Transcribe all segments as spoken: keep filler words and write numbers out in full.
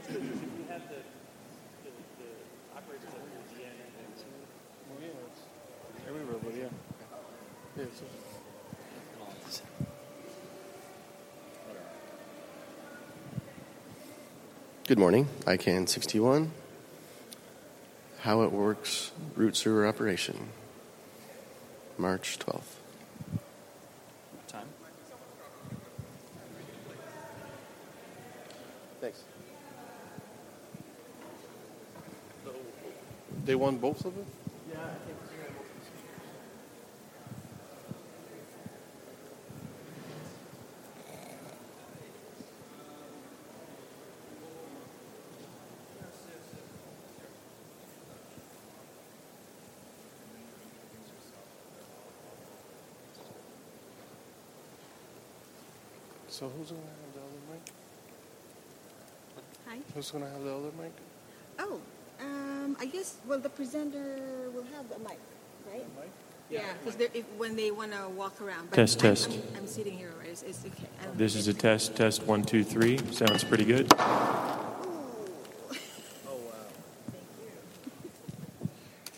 Good morning, I C A N sixty-one. How it works, root sewer operation. March twelfth. Time? Thanks. They won both of them? Yeah, I think so. So who's going to have the other mic? Hi. Who's going to have the other mic? Oh, um, I guess, well, the presenter will have the mic, right? The mic? Yeah, because when they want to walk around. But Test, I'm, test. I'm, I'm sitting here, right? It's, it's okay. I don't This know. is a test, test one, two, three. Sounds pretty good. Ooh. Oh, wow. Thank you.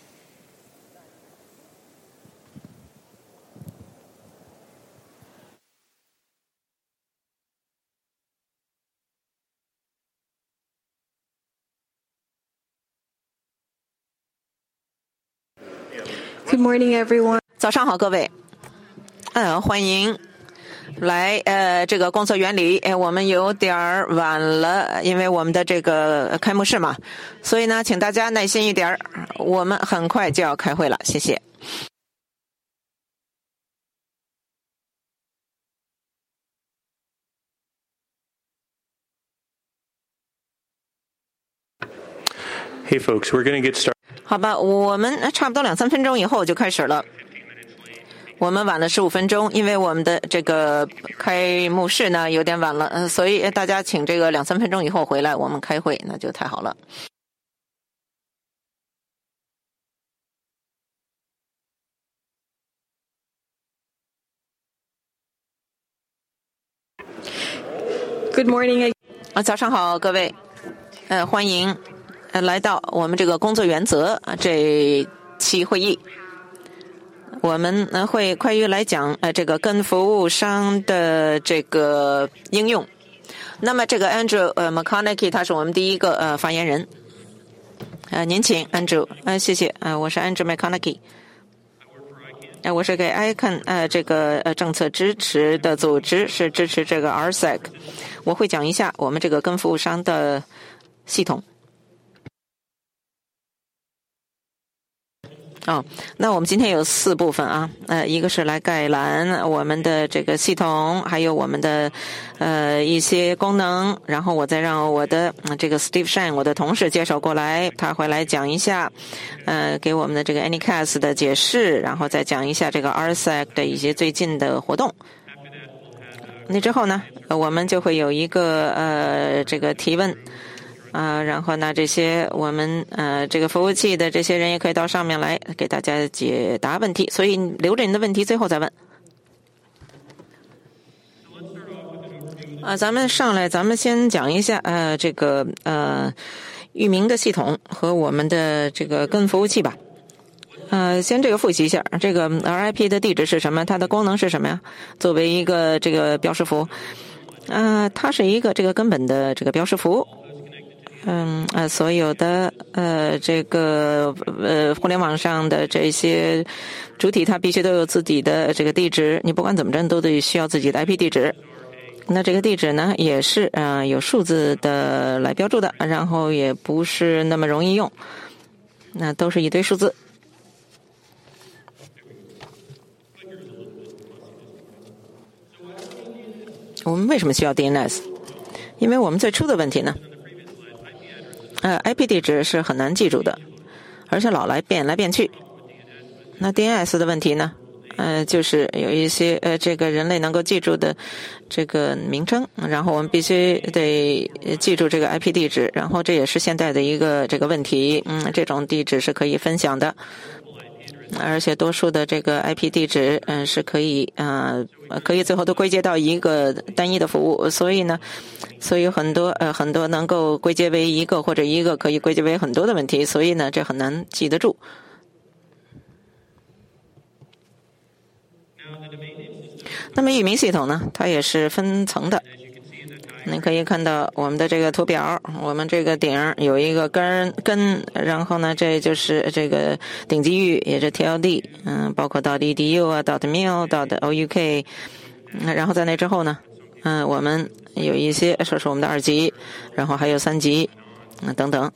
Good morning, everyone. 早上好，各位。嗯，欢迎来呃这个工作原理。呃，我们有点儿晚了，因为我们的这个开幕式嘛，所以呢，请大家耐心一点儿，我们很快就要开会了，谢谢。 Hey folks, we're going to get started. 好吧，我们差不多两三分钟以后就开始了。我们晚了十五分钟，因为我们的这个开幕式呢有点晚了，嗯，所以大家请这个两三分钟以后回来，我们开会，那就太好了。 Good morning. 啊，早上好，各位，呃，欢迎呃来到我们这个工作原则啊这期会议。我们呢会快于来讲呃这个跟服务商的这个应用。那么这个 Andrew 呃 McConaughey 他是我们第一个呃发言人。呃，您请 Andrew， 呃，谢谢，呃，我是 Andrew McConaughey。呃，我是给 I C A N 呃这个呃政策支持的组织，是支持这个 R S E C。我会讲一下我们这个跟服务商的系统。哦，那我们今天有四部分啊，呃，一个是来概览我们的这个系统，还有我们的呃一些功能，然后我再让我的、呃、这个 Steve Shan 我的同事介绍过来，他会来讲一下，呃，给我们的这个 Anycast 的解释，然后再讲一下这个 R S E C 的一些最近的活动。那之后呢，我们就会有一个呃这个提问。啊、呃，然后呢，这些我们呃这个服务器的这些人也可以到上面来给大家解答问题，所以留着你的问题最后再问。啊、呃，咱们上来，咱们先讲一下呃这个呃域名的系统和我们的这个跟服务器吧。呃，先这个复习一下，这个 R I P 的地址是什么？它的功能是什么呀？作为一个这个标识符，呃，它是一个这个根本的这个标识符。嗯呃，所有的呃这个呃互联网上的这些主体，它必须都有自己的这个地址，你不管怎么着都得需要自己的 I P 地址。那这个地址呢，也是呃有数字的来标注的，然后也不是那么容易用，那都是一堆数字。我们为什么需要 D N S？ 因为我们最初的问题呢？呃 ，I P 地址是很难记住的，而且老来变来变去。那 D N S 的问题呢？呃，就是有一些呃，这个人类能够记住的这个名称，然后我们必须得记住这个 I P 地址，然后这也是现在的一个这个问题。嗯，这种地址是可以分享的。 而且多数的这个 I P 地址，嗯，是可以，呃，可以最后都归结到一个单一的服务。所以呢，所以很多呃很多能够归结为一个或者一个可以归结为很多的问题，所以呢，这很难记得住。那么域名系统呢，它也是分层的。你可以看到我们的这个图表，我们这个顶有一个根根，然后呢，这就是这个顶级域，也是 T L D， 嗯，包括 .edu 啊 .mil .ouk， 然后在那之后呢，嗯，我们有一些说是我们的二级，然后还有三级，嗯，等等。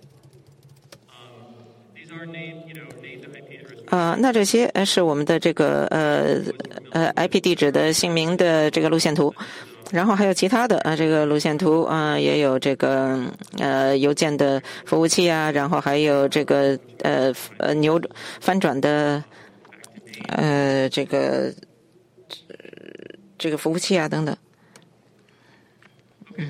啊、呃，那这些是我们的这个呃呃 I P 地址的姓名的这个路线图。然后还有其他的啊，这个路线图啊，也有这个呃邮件的服务器啊，然后还有这个呃呃扭翻转的呃这个这个服务器啊等等。嗯，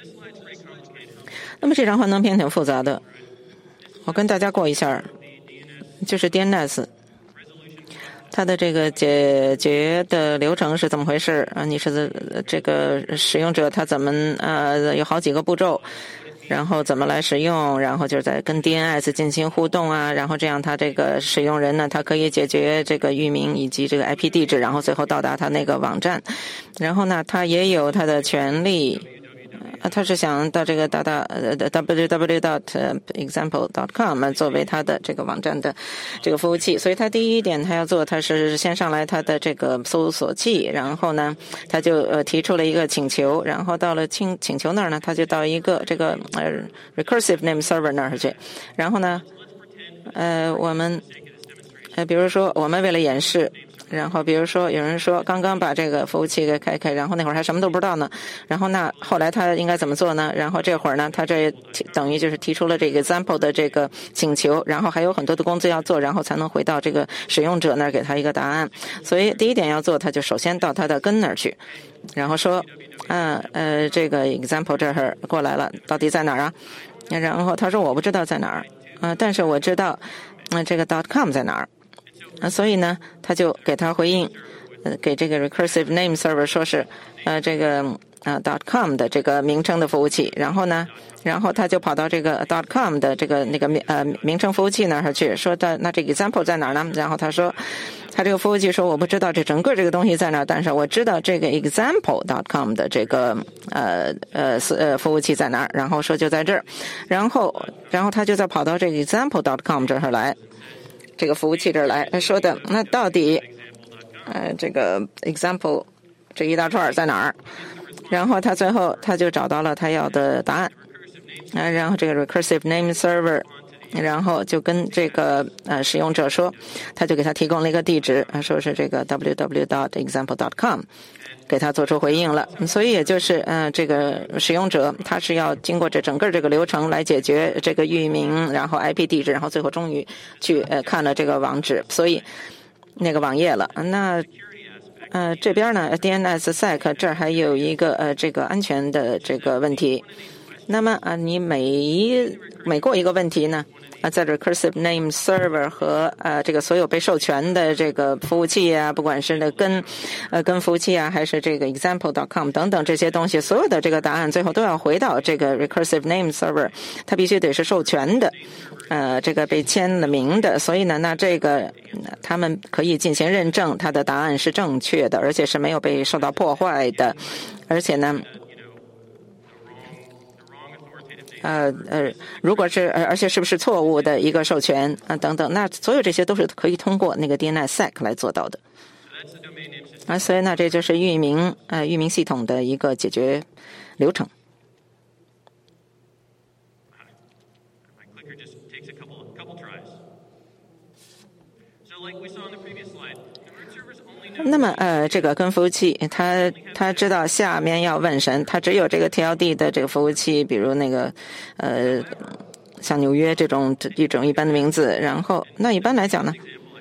那么这张幻灯片挺复杂的，我跟大家过一下，就是 D N S。它的这个解决的流程是怎么回事啊？你是这个使用者他怎么呃有好几个步骤，然后怎么来使用，然后就是在跟 D N S 进行互动啊，然后这样他这个使用人呢，他可以解决这个域名以及这个 I P 地址，然后最后到达他那个网站，然后呢，他也有他的权利。啊，他是想到这个达达呃 w w w dot example dot com 作为他的这个网站的这个服务器，所以他第一点他要做，他是先上来他的这个搜索器，然后呢，他就呃提出了一个请求，然后到了请请求那儿呢，他就到一个这个呃 recursive name server 那儿去，然后呢，呃，我们呃比如说我们为了演示。然后比如说有人说刚刚把这个服务器给开开，然后那会儿还什么都不知道呢，然后那后来他应该怎么做呢？然后这会儿呢，他这等于就是提出了这个 example 的这个请求，然后还有很多的工作要做，然后才能回到这个使用者那儿给他一个答案。所以第一点要做，他就首先到他的根那儿去，然后说嗯呃这个 example 这儿过来了，到底在哪儿啊？然后他说我不知道在哪儿啊、呃，但是我知道嗯、呃、这个 .com 在哪儿。啊，所以呢，他就给他回应，呃，给这个 recursive name server 说是，呃，这个呃 .com 的这个名称的服务器，然后呢，然后他就跑到这个 .com 的这个那个名呃名称服务器那儿去，说的那这个 example 在哪儿呢？然后他说，他这个服务器说我不知道这整个这个东西在哪儿，但是我知道这个 example .com 的这个呃呃呃服务器在哪儿，然后说就在这儿，然后然后他就再跑到这个 example .com 这儿来。这个服务器这儿来说的，那到底呃这个 example 这一大串在哪儿？然后他最后他就找到了他要的答案，啊，然后这个 recursive name server， 然后就跟这个呃使用者说，他就给他提供了一个地址，说是这个 w w w dot example dot com。给他做出回应了，所以也就是嗯、呃，这个使用者他是要经过这整个这个流程来解决这个域名，然后 I P 地址，然后最后终于去呃看了这个网址，所以那个网页了。那呃这边呢 D N S sec 这儿还有一个呃这个安全的这个问题。那么啊，你每一每过一个问题呢？啊，在 recursive name server 和呃这个所有被授权的这个服务器啊，不管是那跟呃跟服务器啊，还是这个 example dot com 等等这些东西，所有的这个答案最后都要回到这个 recursive name server， 它必须得是授权的，呃，这个被签了名的，所以呢，那这个他们可以进行认证，它的答案是正确的，而且是没有被受到破坏的，而且呢。呃呃，如果是而且是不是错误的一个授权啊、呃、等等，那所有这些都是可以通过那个 D N S sec 来做到的。啊，所以那这就是域名呃域名系统的一个解决流程。那么呃，这个跟服务器，他他知道下面要问神，他只有这个 T L D 的这个服务器，比如那个呃，像纽约这种一种一般的名字。然后，那一般来讲呢，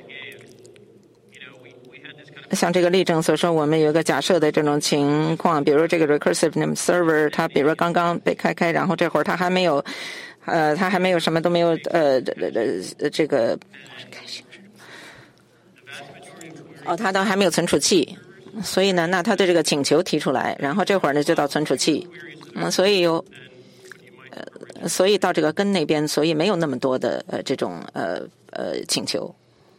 像这个例证所说，我们有一个假设的这种情况，比如这个 recursive name server， 它比如刚刚被开开，然后这会儿它还没有，呃，它还没有什么都没有，呃，呃，这个。 哦，它都还没有存储器，所以呢，那他对这个请求提出来，然后这会儿呢就到存储器，嗯，所以有，呃，所以到这个根那边，所以没有那么多的呃这种呃呃请求。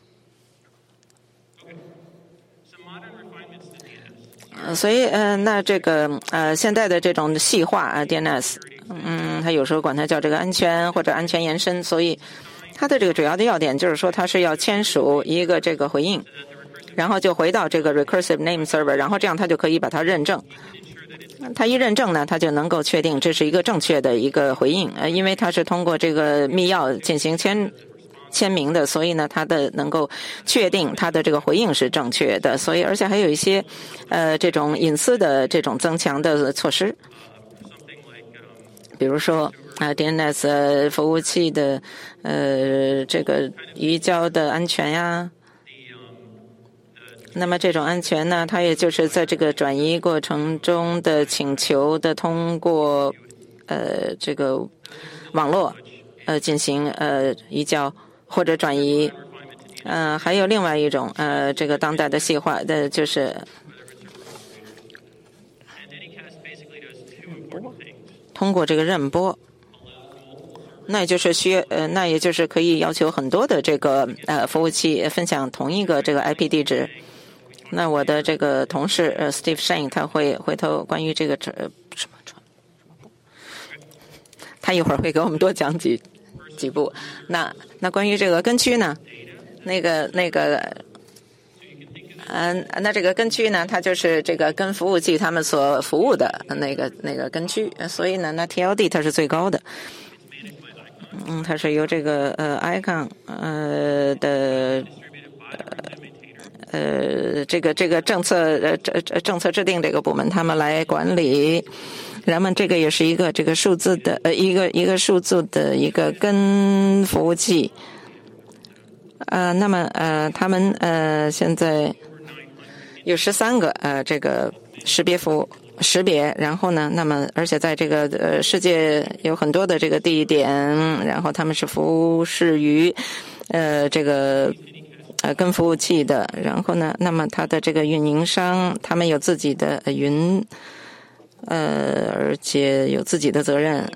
呃，所以呃，那这个呃现在的这种细化啊 D N S， 嗯，它有时候管它叫这个安全或者安全延伸，所以它的这个主要的要点就是说，它是要签署一个这个回应。然后就回到这个 recursive name server， 然后这样它就可以把它认证。它一认证呢，它就能够确定这是一个正确的一个回应。呃，因为它是通过这个密钥进行签签名的，所以呢，它的能够确定它的这个回应是正确的。所以，而且还有一些呃这种隐私的这种增强的措施，比如说啊、呃、D N S 服务器的呃这个移交的安全呀。那么这种安全呢，它也就是在这个转移过程中的请求的通过呃这个网络呃进行呃移交或者转移。呃还有另外一种呃这个当代的细化的就是通过这个认播。那也就是需呃，那也就是可以要求很多的这个呃服务器分享同一个这个 I P 地址。那我的这个同事呃 Steve Shane 他会回头关于这个呃什么什么，他一会儿会给我们多讲几几步。那那关于这个根区呢，那个那个嗯、呃，那这个根区呢，它就是这个跟服务器他们所服务的那个那个根区，所以呢，那 T L D 它是最高的。嗯，它是由这个呃 I C O N 呃的呃呃这个这个政策呃政策制定这个部门他们来管理。然后这个也是一个这个数字的呃一个一个数字的一个根服务器。呃，那么呃他们呃现在有十三个呃这个识别服务。识别，然后呢，那么而且在这个呃世界有很多的这个地点，然后他们是服侍于呃这个呃跟服务器的，然后呢，那么它的这个运营商，他们有自己的云，呃，而且有自己的责任。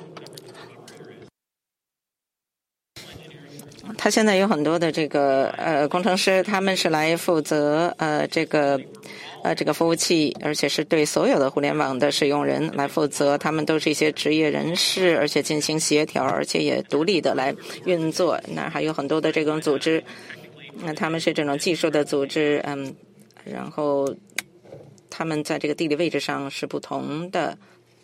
他现在有很多的这个呃工程师，他们是来负责呃这个。呃，这个服务器，而且是对所有的互联网的使用人来负责，他们都是一些职业人士，而且进行协调，而且也独立的来运作。那还有很多的这种组织，那他们是这种技术的组织，嗯，然后他们在这个地理位置上是不同的。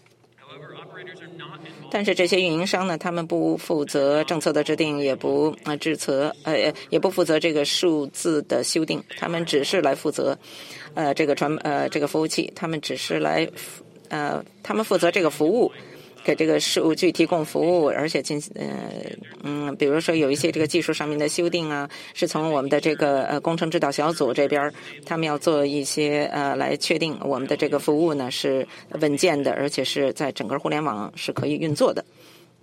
但是这些运营商呢，他们不负责政策的制定，也不呃制责呃也不负责这个数字的修订，他们只是来负责呃这个传呃这个服务器，他们只是来呃他们负责这个服务，给这个数据提供服务，而且进呃嗯比如说有一些这个技术上面的修订啊，是从我们的这个呃工程指导小组这边，他们要做一些呃来确定我们的这个服务呢是稳健的，而且是在整个互联网是可以运作的。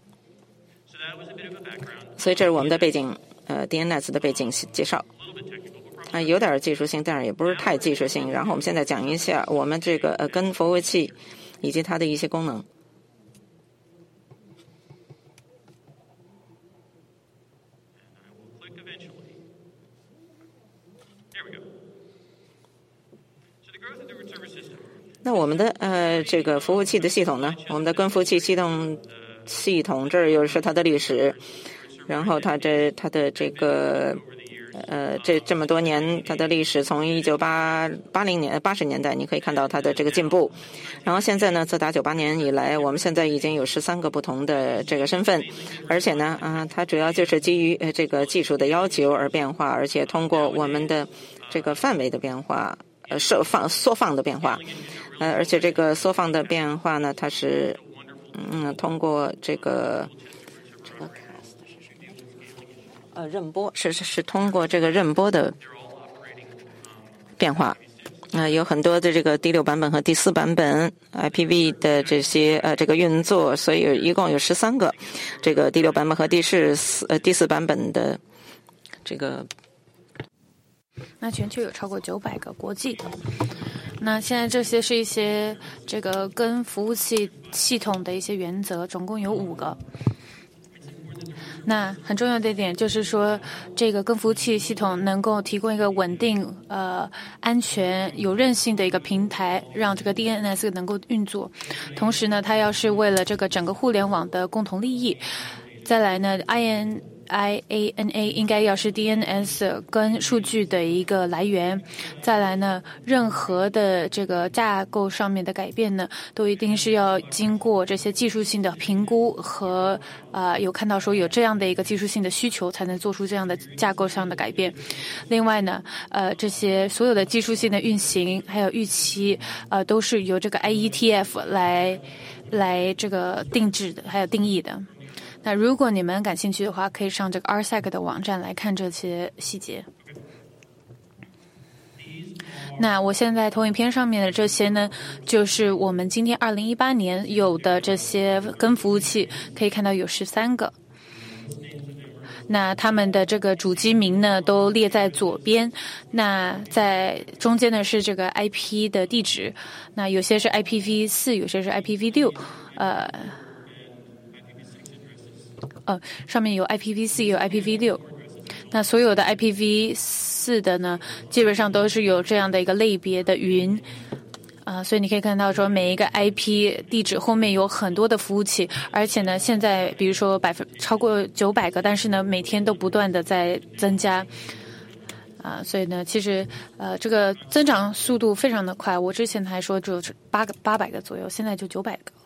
所以这是我们的背景呃 D N S 的背景介绍。啊、呃，有点技术性，但是也不是太技术性。然后我们现在讲一下我们这个呃跟服务器以及它的一些功能。那我们的呃这个服务器的系统呢，我们的跟服务器系统系统这儿又是它的历史，然后它这它的这个呃这这么多年它的历史，从一九八八零年八十年代你可以看到它的这个进步，然后现在呢，自打九八年以来，我们现在已经有十三个不同的这个身份，而且呢啊、呃、它主要就是基于呃这个技术的要求而变化，而且通过我们的这个范围的变化。呃，缩放缩放的变化，呃，而且这个缩放的变化呢，它是嗯，通过这个这个呃认播，是是是通过这个认播的变化。啊、呃，有很多的这个第六版本和第四版本 I P V 的这些呃这个运作，所以一共有十三个这个第六版本和第四呃第四版本的这个。 那全球有超过九百个国际的。那现在这些是一些这个跟服务器系统的一些原则，总共有五个。那很重要的一点就是说，这个跟服务器系统能够提供一个稳定、呃安全、有韧性的一个平台，让这个 D N S 能够运作。同时呢，它要是为了这个整个互联网的共同利益。再来呢 ，I N I A N A 应该要是 D N S 跟数据的一个来源。再来呢，任何的这个架构上面的改变呢，都一定是要经过这些技术性的评估和呃有看到说有这样的一个技术性的需求，才能做出这样的架构上的改变。另外呢，呃，这些所有的技术性的运行还有预期，呃，都是由这个 I E T F 来来这个定制的，还有定义的。那如果你们感兴趣的话，可以上这个 R S E C 的网站来看这些细节。那我现在投影片上面的这些呢，就是我们今天二零一八年有的这些跟服务器，可以看到有十三个。那他们的这个主机名呢都列在左边，那在中间呢是这个 I P 的地址，那有些是 I P v 四，有些是 I P v 六，呃。呃，上面有 I P v 四， 有 I P v 六。那所有的 I P v 四 的呢，基本上都是有这样的一个类别的云。啊、呃，所以你可以看到说，每一个 I P 地址后面有很多的服务器，而且呢，现在比如说百分超过九百个，但是呢，每天都不断的在增加。啊、呃，所以呢，其实呃，这个增长速度非常的快。我之前还说只有八个八百个左右，现在就九百个。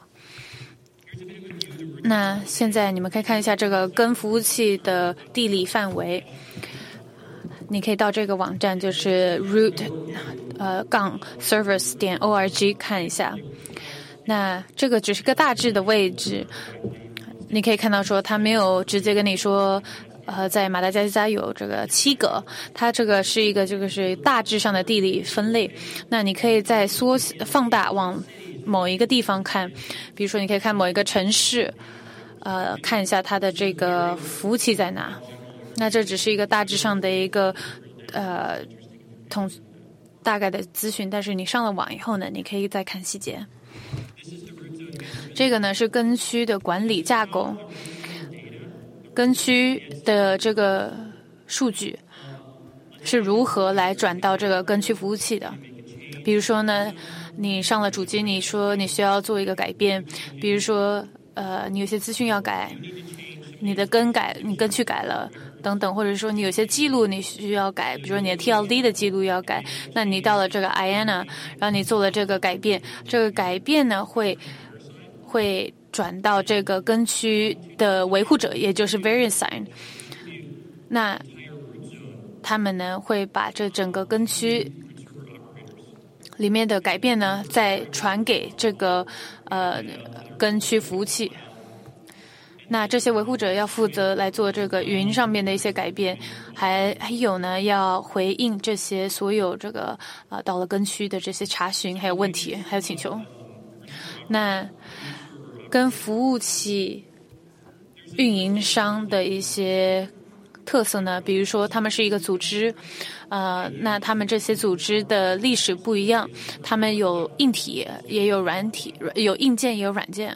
那现在你们可以看一下这个跟服务器的地理范围，你可以到这个网站，就是 root 呃杠 service 点 org 看一下。那这个只是个大致的位置，你可以看到说它没有直接跟你说，呃，在马达加斯加有这个七个，它这个是一个这个是大致上的地理分类。那你可以再缩放大往某一个地方看，比如说你可以看某一个城市，呃，看一下它的这个服务器在哪。那这只是一个大致上的一个呃统大概的资讯，但是你上了网以后呢，你可以再看细节。这个呢是跟区的管理架构，跟区的这个数据是如何来转到这个跟区服务器的。比如说呢，你上了主机，你说你需要做一个改变，比如说呃，你有些资讯要改，你的跟改，你跟区改了等等，或者说你有些记录你需要改，比如说你的 T L D 的记录要改，那你到了这个 I A N A， 然后你做了这个改变，这个改变呢会会转到这个跟区的维护者，也就是 VeriSign， 那他们呢会把这整个跟区里面的改变呢，再传给这个呃跟区服务器。那这些维护者要负责来做这个云上面的一些改变，还还有呢要回应这些所有这个呃到了跟区的这些查询，还有问题，还有请求。那跟服务器运营商的一些特色呢，比如说他们是一个组织，呃，那他们这些组织的历史不一样，他们有硬体也有软体，有硬件也有软件。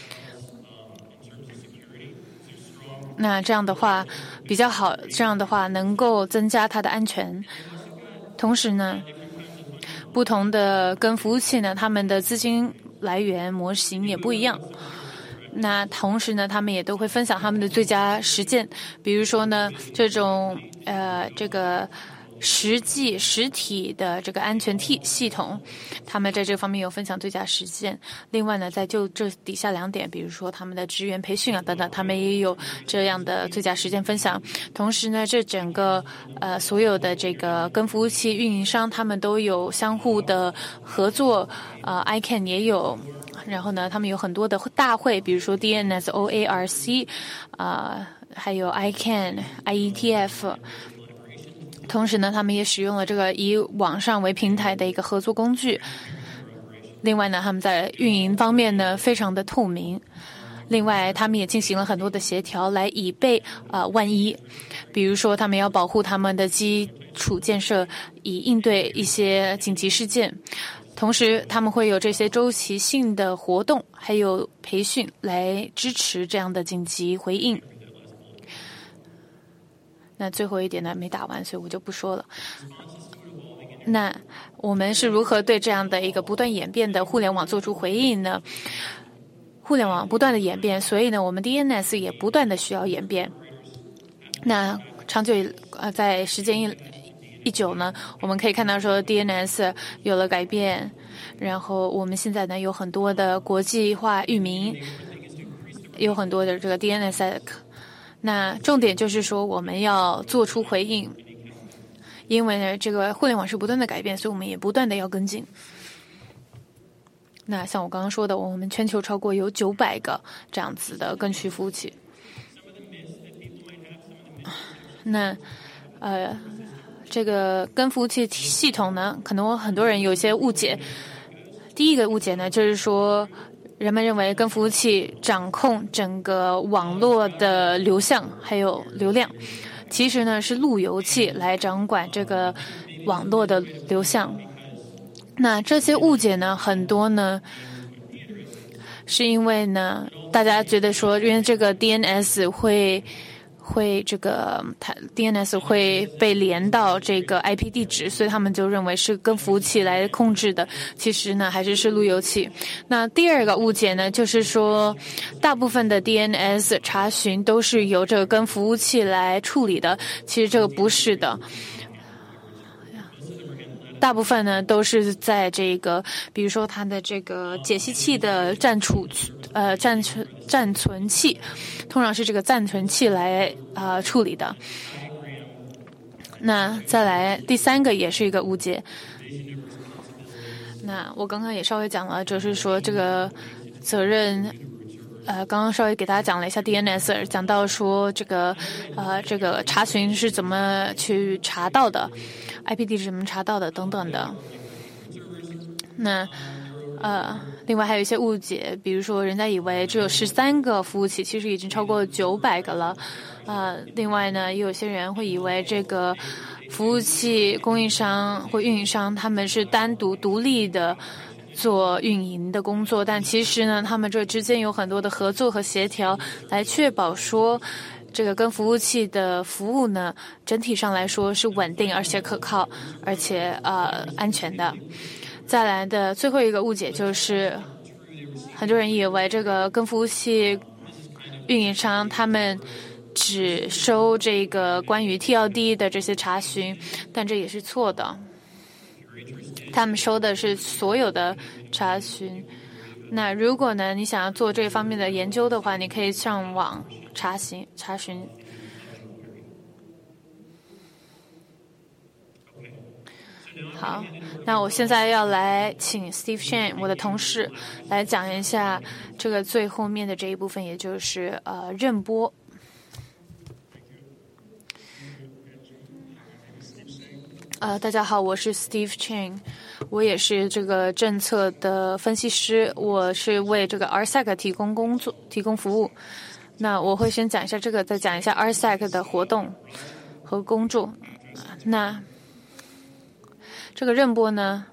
那这样的话比较好，这样的话能够增加它的安全。同时呢，不同的跟服务器呢，他们的资金来源模型也不一样。那同时呢，他们也都会分享他们的最佳实践，比如说呢，这种呃这个实际实体的这个安全系系统，他们在这方面有分享最佳实践。另外呢，在就这底下两点，比如说他们的职员培训啊等等，他们也有这样的最佳实践分享。同时呢，这整个呃所有的这个跟服务器运营商，他们都有相互的合作，呃 I C A N 也有。然后呢，他们有很多的大会，比如说 D N S O A R C， 啊、呃，还有 I C A N、I E T F。同时呢，他们也使用了这个以网上为平台的一个合作工具。另外呢，他们在运营方面呢非常的透明。另外，他们也进行了很多的协调，来以备呃万一。比如说，他们要保护他们的基础建设，以应对一些紧急事件。同时，他们会有这些周期性的活动，还有培训来支持这样的紧急回应。那最后一点呢，没打完，所以我就不说了。那我们是如何对这样的一个不断演变的互联网做出回应呢？互联网不断的演变，所以呢，我们 D N S 也不断的需要演变。那长久呃，在时间一一久呢，我们可以看到说 D N S 有了改变，然后我们现在呢有很多的国际化域名，有很多的这个 D N S S。那重点就是说我们要做出回应，因为呢这个互联网是不断的改变，所以我们也不断的要跟进。那像我刚刚说的，我们全球超过有九百个这样子的跟区服务器。那呃，这个跟服务器系统呢，可能很多人有一些误解。第一个误解呢，就是说人们认为跟服务器掌控整个网络的流向还有流量，其实呢是路由器来掌管这个网络的流向。那这些误解呢，很多呢，是因为呢，大家觉得说，因为这个 D N S 会会这个它 D N S 会被连到这个 I P 地址，所以他们就认为是跟服务器来控制的。其实呢，还是是路由器。那第二个误解呢，就是说，大部分的 D N S 查询都是由这个跟服务器来处理的。其实这个不是的。大部分呢都是在这个，比如说它的这个解析器的暂储呃暂存暂存器，通常是这个暂存器来呃处理的。那再来第三个也是一个误解。那我刚刚也稍微讲了，就是说这个责任。呃，刚刚稍微给大家讲了一下 D N S， 讲到说这个呃这个查询是怎么去查到的 ，I P 地址怎么查到的等等的。那呃，另外还有一些误解，比如说人家以为只有十三个服务器，其实已经超过九百个了。呃，另外呢，也有些人会以为这个服务器供应商或运营商他们是单独独立的。做运营的工作，但其实呢，他们这之间有很多的合作和协调，来确保说这个跟服务器的服务呢，整体上来说是稳定而且可靠，而且呃安全的。再来的最后一个误解就是，很多人以为这个跟服务器运营商他们只收这个关于 T L D 的这些查询，但这也是错的。他们收的是所有的查询。那如果呢，你想要做这方面的研究的话，你可以上网查询查询。好，那我现在要来请 Steve Chen 我的同事来讲一下这个最后面的这一部分，也就是呃认播。呃，大家好，我是 Steve Chen， 我也是这个政策的分析师，我是为这个 R S E C 提供工作、提供服务。那我会先讲一下这个，再讲一下 R S E C 的活动和工作。那这个认播呢，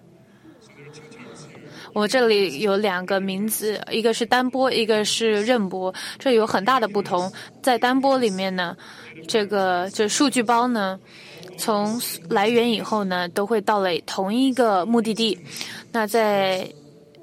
我这里有两个名字，一个是单播，一个是认播，这有很大的不同。在单播里面呢，这个这数据包呢。从来源以后呢，都会到了同一个目的地。那在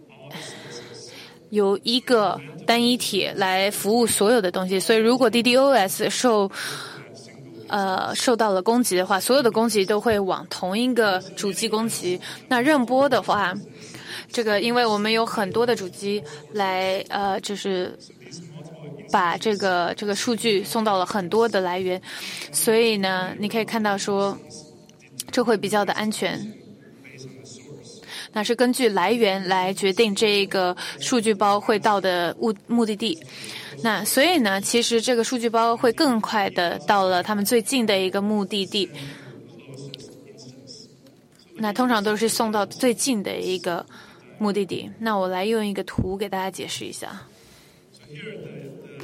有一个单一体来服务所有的东西，所以如果 D D O S 受呃受到了攻击的话，所有的攻击都会往同一个主机攻击。那认播的话，这个因为我们有很多的主机来呃就是。把这个这个数据送到了很多的来源，所以呢，你可以看到说，这会比较的安全。那是根据来源来决定这个数据包会到的目目的地。那所以呢，其实这个数据包会更快的到了他们最近的一个目的地。那通常都是送到最近的一个目的地。那我来用一个图给大家解释一下。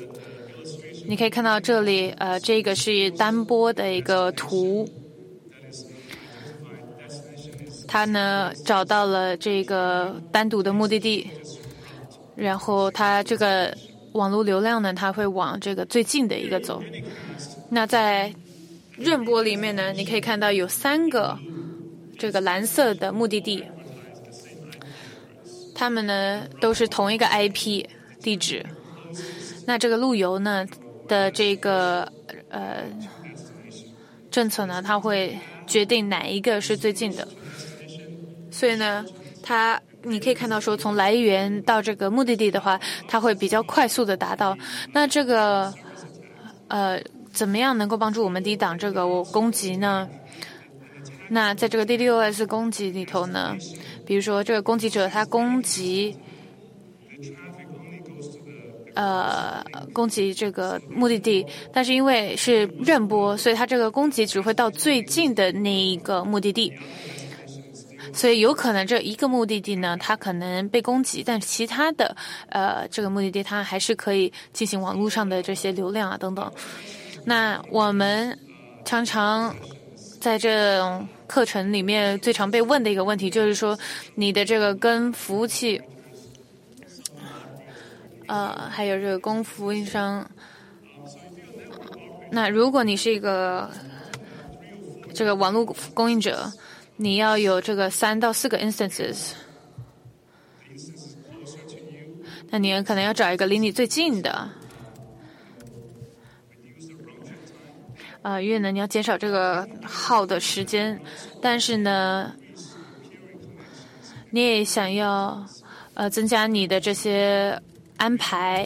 你可以看到这里，呃，这个是单播的一个图。 他呢找到了这个单独的目的地，然后他这个网络流量呢，它会往这个最近的一个走。那在润波里面呢，你可以看到有三个这个蓝色的目的地，它们呢都是同一个 I P 地址。那这个路由呢的这个呃政策呢，它会决定哪一个是最近的。所以呢，它你可以看到说，从来源到这个目的地的话，它会比较快速的达到。那这个呃，怎么样能够帮助我们抵挡这个攻击呢？那在这个 DDoS 攻击里头呢，比如说这个攻击者他攻击呃攻击这个目的地，但是因为是韧波，所以它这个攻击只会到最近的那一个目的地。所以有可能这一个目的地呢，它可能被攻击，但是其他的呃这个目的地它还是可以进行网络上的这些流量啊等等。那我们常常在这种课程里面最常被问的一个问题就是说，你的这个跟服务器呃还有这个供服务商，那如果你是一个这个网络供应者，你要有这个三到四个 instances， 那你可能要找一个离你最近的，啊、呃，因为呢你要减少这个耗的时间，但是呢，你也想要呃增加你的这些安排，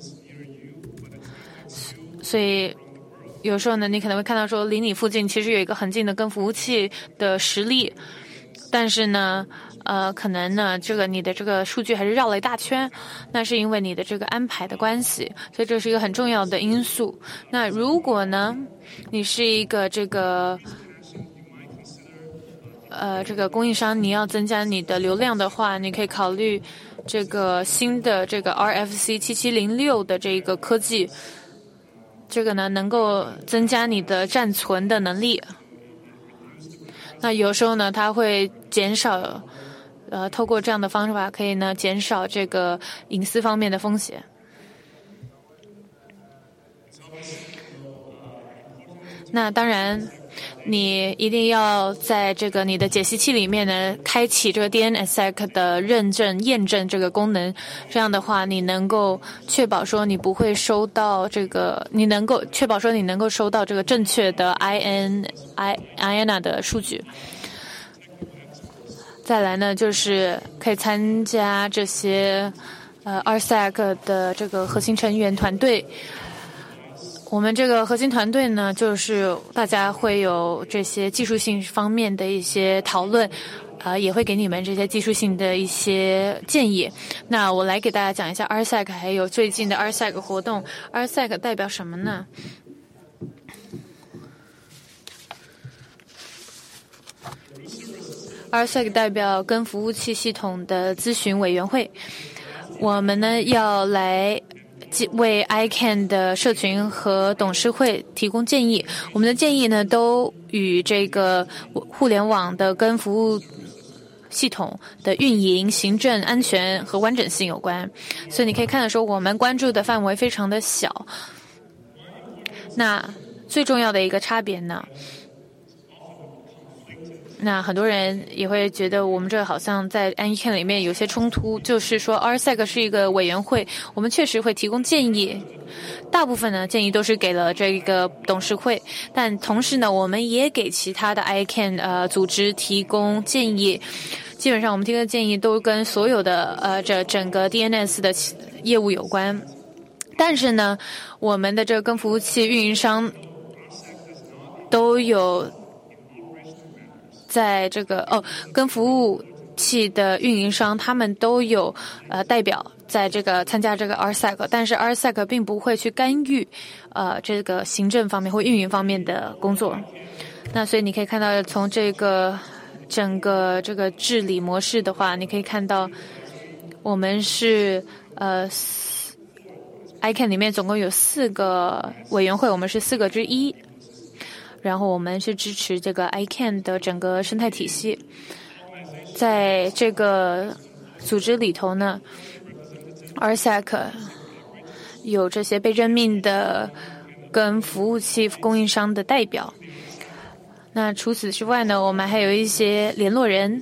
所以。有时候呢，你可能会看到说，离你附近其实有一个很近的跟服务器的实例，但是呢，呃，可能呢，这个你的这个数据还是绕了一大圈，那是因为你的这个安排的关系，所以这是一个很重要的因素。那如果呢，你是一个这个呃这个供应商，你要增加你的流量的话，你可以考虑这个新的这个 R F C 七七零六的这个科技。这个呢，能够增加你的暂存的能力。那有时候呢，它会减少，呃，透过这样的方法，可以呢减少这个隐私方面的风险。那当然，你一定要在这个你的解析器里面呢，开启这个 D N S S E C 的认证验证这个功能。这样的话，你能够确保说你不会收到这个，你能够确保说你能够收到这个正确的 I N I I N A 的数据。再来呢，就是可以参加这些呃 R S E C 的这个核心成员团队。我们这个核心团队呢，就是大家会有这些技术性方面的一些讨论，呃，也会给你们这些技术性的一些建议。那我来给大家讲一下 R S E C 还有最近的 R S E C 活动。R S E C 代表什么呢？R S E C 代表跟服务器系统的咨询委员会。我们呢要来为 I C A N 的社群和董事会提供建议。我们的建议呢，都与这个互联网的跟服务系统的运营、行政、安全和完整性有关。所以你可以看到说，我们关注的范围非常的小。那最重要的一个差别呢，那很多人也会觉得我们这好像在 I C A N 里面有些冲突，就是说 R S E C 是一个委员会，我们确实会提供建议，大部分呢建议都是给了这个董事会，但同时呢，我们也给其他的 I C A N 呃组织提供建议。基本上我们提供的建议都跟所有的呃这整个 D N S 的业务有关，但是呢，我们的这个跟服务器运营商都有。在这个哦，跟服务器的运营商，他们都有呃代表在这个参加这个 R S E C， 但是 R S E C 并不会去干预呃这个行政方面或运营方面的工作。那所以你可以看到，从这个整个这个治理模式的话，你可以看到我们是呃 I C A N 里面总共有四个委员会，我们是四个之一。然后我们是支持这个 I C A N 的整个生态体系。 在这个组织里头呢 ，R S A C 有这些被任命的跟服务器供应商的代表。那除此之外呢，我们还有一些联络人，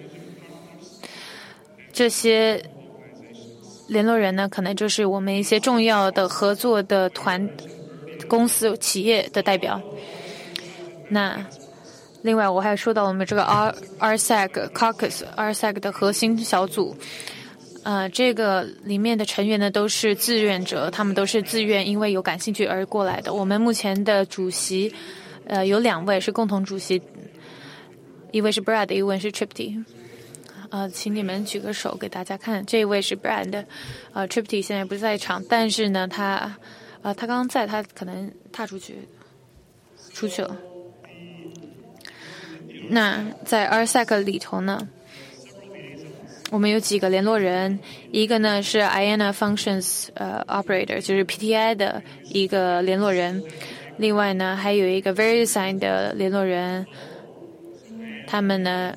这些联络人呢，可能就是我们一些重要的合作的团公司企业的代表。那另外，我还说到我们这个 R R S A C Caucus R S A C 的核心小组，呃，这个里面的成员呢都是志愿者，他们都是自愿因为有感兴趣而过来的。我们目前的主席，呃，有两位是共同主席，一位是 Brad， 一位是 Tripty。呃，请你们举个手给大家看，这一位是 Brad， 呃 Tripty 现在不在场，但是呢，他呃他刚刚在，他可能踏出去出去了。那在 R S A C 里头呢，我们有几个联络人，一个呢是 I A N A Functions 呃 Operator， 就是 P T I 的一个联络人，另外呢还有一个 VeriSign 的联络人，他们呢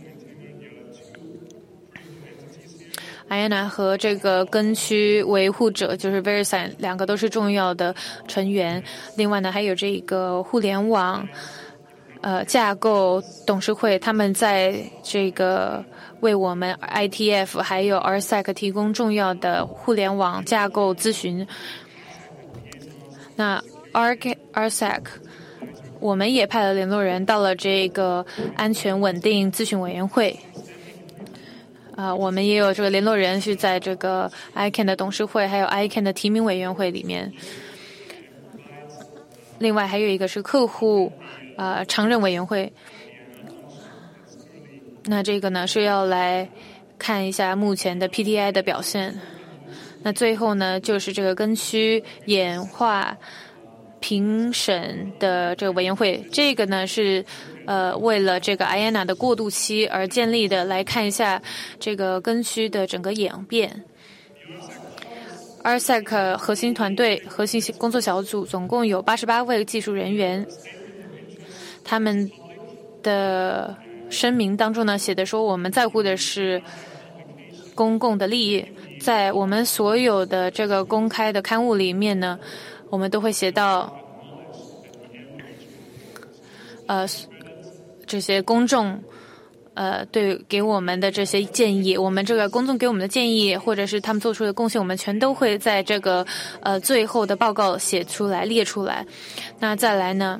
I A N A 和这个根区维护者就是 VeriSign 两个都是重要的成员，另外呢还有这个互联网呃架构董事会，他们在这个为我们 I T F 还有 R S A C 提供重要的互联网架构咨询。那 R S A C 我们也派了联络人到了这个安全稳定咨询委员会。啊、呃，我们也有这个联络人是在这个 I C A N 的董事会，还有 I C A N 的提名委员会里面。另外还有一个是客户呃常任委员会。那这个呢是要来看一下目前的 P T I 的表现。那最后呢就是这个根区演化评审的这个委员会，这个呢是呃为了这个 I A N A 的过渡期而建立的，来看一下这个根区的整个演变。R S A C 核心团队核心工作小组总共有八十八位技术人员，他们的声明当中呢写的说，我们在乎的是公共的利益，在我们所有的这个公开的刊物里面呢，我们都会写到呃这些公众呃对给我们的这些建议，我们这个公众给我们的建议或者是他们做出的贡献，我们全都会在这个呃最后的报告写出来列出来。那再来呢，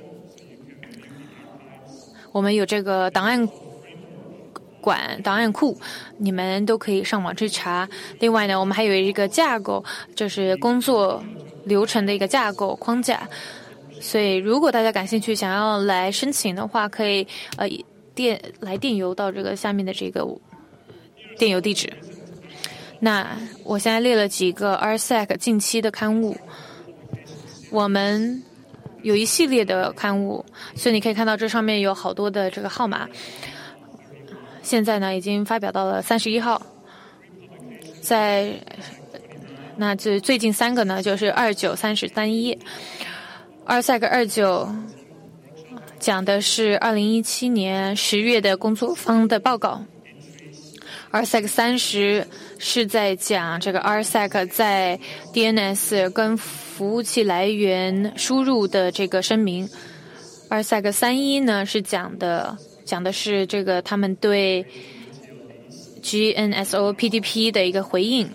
我们有这个档案馆、档案库，你们都可以上网去查。另外呢，我们还有一个架构，就是工作流程的一个架构框架。所以，如果大家感兴趣，想要来申请的话，可以呃电来电邮到这个下面的这个电邮地址。那我现在列了几个 R S A C 近期的刊物，我们有一系列的刊物，所以你可以看到这上面有好多的这个号码。现在呢，已经发表到了三十一号，在那最最近三个呢，就是二九、三十、三一。R S A C 二九讲的是二零一七年十月的工作坊的报告。R S A C 三十是在讲这个 R S A C 在 D N S 跟服务器来源输入的这个声明。R S A C 三一呢是讲的讲的是这个他们对 G N S O P D P 的一个回应。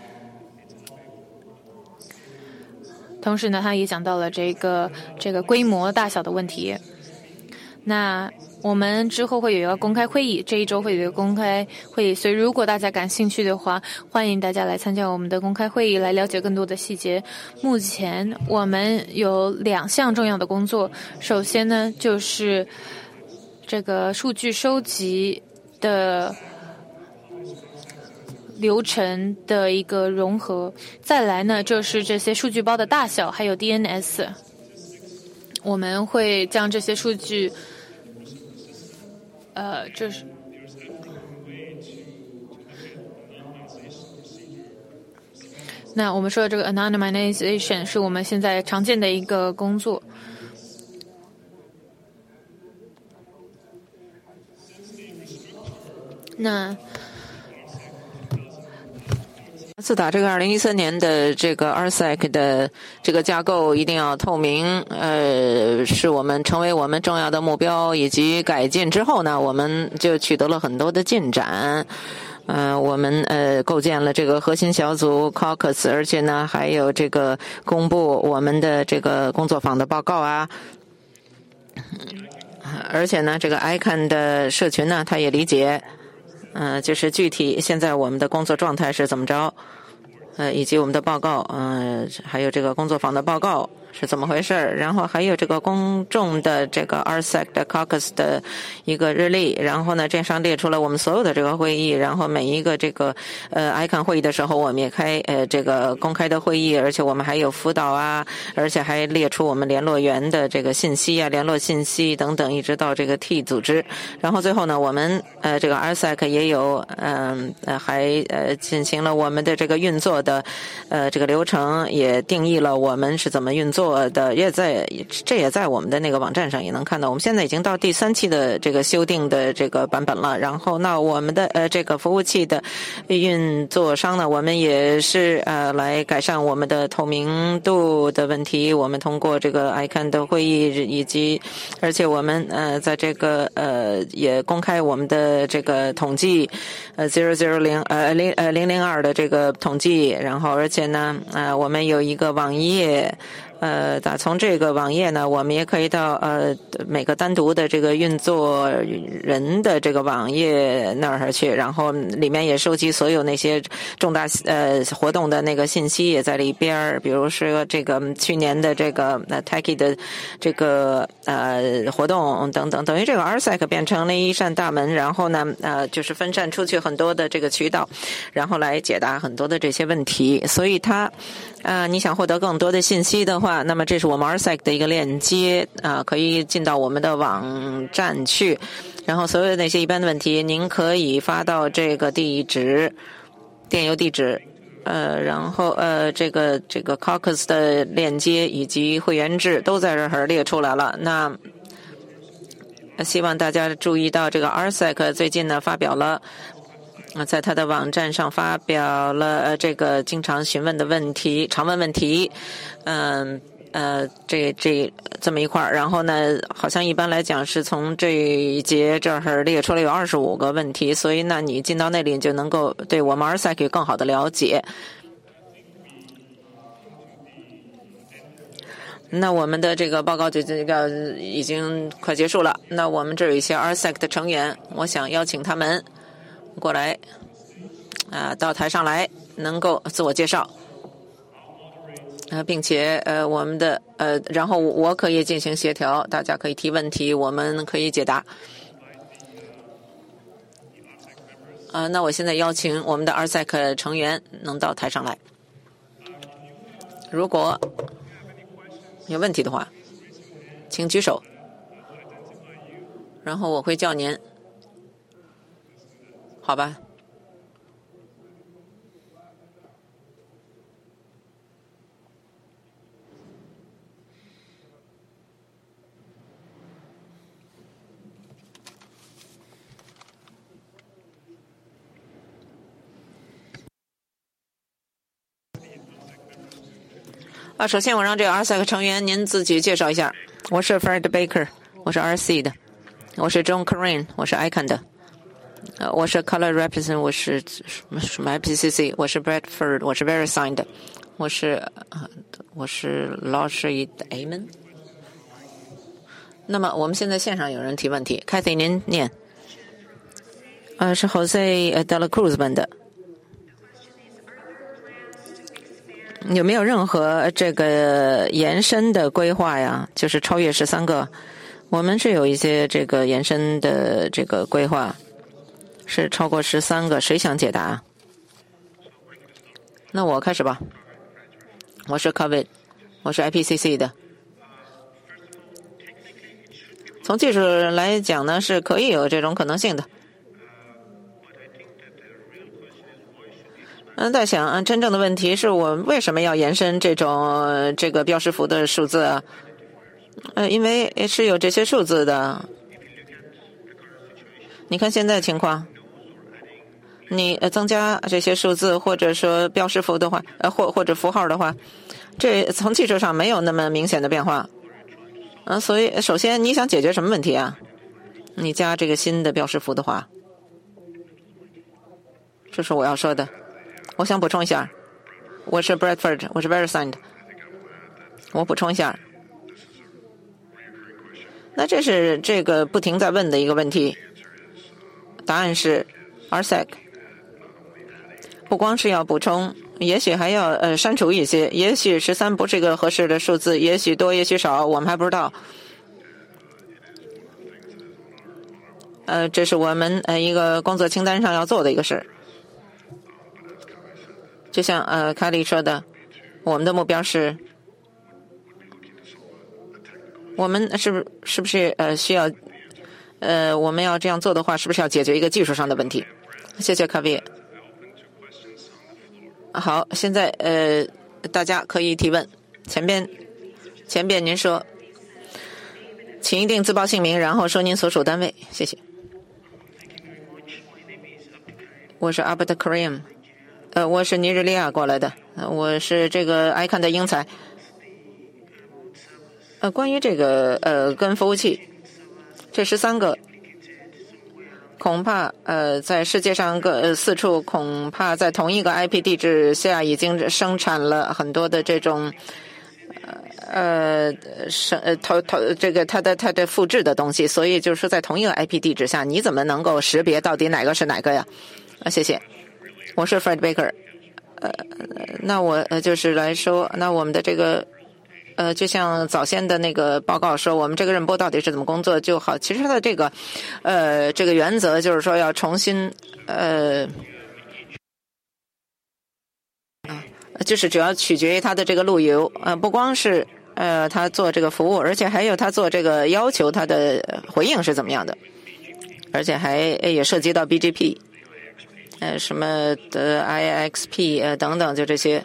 同时呢，他也讲到了这个这个规模大小的问题。那我们之后会有一个公开会议，这一周会有一个公开会议，所以如果大家感兴趣的话，欢迎大家来参加我们的公开会议，来了解更多的细节。目前我们有两项重要的工作，首先呢就是这个数据收集的流程的一个融合，再来呢就是这些数据包的大小，还有 D N S。我们会将这些数据，呃，这是那我们说的这个 anonymization 是我们现在常见的一个工作。 那自打这个二零一三年的这个 R S E C 的这个架构一定要透明，呃，是我们成为我们重要的目标以及改进之后呢，我们就取得了很多的进展。呃，我们呃构建了这个核心小组 caucus， 而且呢还有这个公布我们的这个工作坊的报告啊。而且呢，这个 I C A N 的社群呢，他也理解，呃，就是具体现在我们的工作状态是怎么着，呃，以及我们的报告，呃，还有这个工作坊的报告是怎么回事，然后还有这个公众的这个 R S E C 的 caucus 的一个日历，然后呢，这上列出了我们所有的这个会议，然后每一个这个呃 I C A N 会议的时候，我们也开呃这个公开的会议，而且我们还有辅导啊，而且还列出我们联络员的这个信息啊、联络信息等等，一直到这个 T 组织，然后最后呢，我们呃这个 R S E C 也有嗯 呃, 呃还呃进行了我们的这个运作的呃这个流程，也定义了我们是怎么运作的，也在这也在我们的那个网站上也能看到。我们现在已经到第三期的这个修订的这个版本了。然后，那我们的呃这个服务器的运作商呢，我们也是呃来改善我们的透明度的问题。我们通过这个 I C A N 的会议，以及而且我们呃在这个呃也公开我们的这个统计，呃 zero zero 零呃零呃零零二的这个统计。然后，而且呢呃我们有一个网页。呃，打从这个网页呢，我们也可以到呃每个单独的这个运作人的这个网页那儿去，然后里面也收集所有那些重大呃活动的那个信息也在里边，比如说这个去年的这个呃 Techie 的这个呃活动等等，等于这个 R S E C 变成了一扇大门，然后呢呃就是分散出去很多的这个渠道，然后来解答很多的这些问题，所以它呃你想获得更多的信息的话，那么这是我们 R S E C 的一个链接啊、呃，可以进到我们的网站去，然后所有的那些一般的问题，您可以发到这个地址，电邮地址，呃，然后呃，这个这个 caucus 的链接以及会员制都在这儿列出来了。那希望大家注意到，这个 R S E C 最近呢发表了。在他的网站上发表了呃这个经常询问的问题、常问问题，嗯呃这这这么一块儿，然后呢，好像一般来讲是从这一节这儿列出了有二十五个问题，所以那你进到那里就能够对我们 R S E C 有更好的了解。那我们的这个报告就这个已经快结束了。那我们这有一些 R S E C 的成员，我想邀请他们。过来，啊、呃，到台上来，能够自我介绍，呃，并且呃，我们的呃，然后我可以进行协调，大家可以提问题，我们可以解答。啊、呃，那我现在邀请我们的 R S E C 成员能到台上来。如果有问题的话，请举手，然后我会叫您。好吧。啊，首先我让这个 R S E C 成员您自己介绍一下。我是 Fred Baker， 我是 R C 的，我是 John Crane， 我是 I C A N 的。呃，我是 Color Represent， 我是什么什么 I P C C， 我是 Bradford， 我是 VeriSign 的，我是呃我是 Lausche Amen。那么我们现在线上有人提问题 ，Kathy 您念。呃，是 Jose de la Cruz 问的。有没有任何这个延伸的规划呀？就是超越十三个，我们是有一些这个延伸的这个规划。是超过十三个，谁想解答？那我开始吧。我是 COVID， 我是 I P C C 的。从技术来讲呢，是可以有这种可能性的。嗯，在想，真正的问题是我为什么要延伸这种这个标识符的数字啊？呃，因为是有这些数字的。你看现在情况。 你呃增加这些数字或者说标识符的话，呃或或者符号的话，这从技术上没有那么明显的变化。嗯、呃，所以首先你想解决什么问题啊？你加这个新的标识符的话，这是我要说的。我想补充一下，我是 Bradford， 我是 VeriSign， 我补充一下。那这是这个不停在问的一个问题，答案是 R S E C。不光是要补充，也许还要呃删除一些，也许十三不是一个合适的数字，也许多也许少，我们还不知道。呃，这是我们呃一个工作清单上要做的一个事。就像呃凯莉说的，我们的目标是，我们是不是不是呃需要呃我们要这样做的话，是不是要解决一个技术上的问题？谢谢卡比。好，现在呃，大家可以提问。前边，前边您说，请一定自报姓名，然后说您所属单位。谢谢。我是 Abd Karim， 呃，我是尼日利亚过来的，呃、我是这个 icon 的英才。呃，关于这个呃跟服务器，这十三个。恐怕呃，在世界上各、呃、四处，恐怕在同一个 I P 地址下已经生产了很多的这种呃生呃投投这个它的它的复制的东西，所以就是说在同一个 I P 地址下，你怎么能够识别到底哪个是哪个呀？啊，谢谢，我是 Fred Baker， 呃，那我呃就是来说，那我们的这个。呃，就像早先的那个报告说，我们这个任波到底是怎么工作就好。其实它的这个，呃，这个原则就是说要重新，呃，啊，就是主要取决于它的这个路由，呃，不光是呃他做这个服务，而且还有他做这个要求，他的回应是怎么样的，而且还也涉及到 B G P， 呃，什么的 I X P 呃等等，就这些。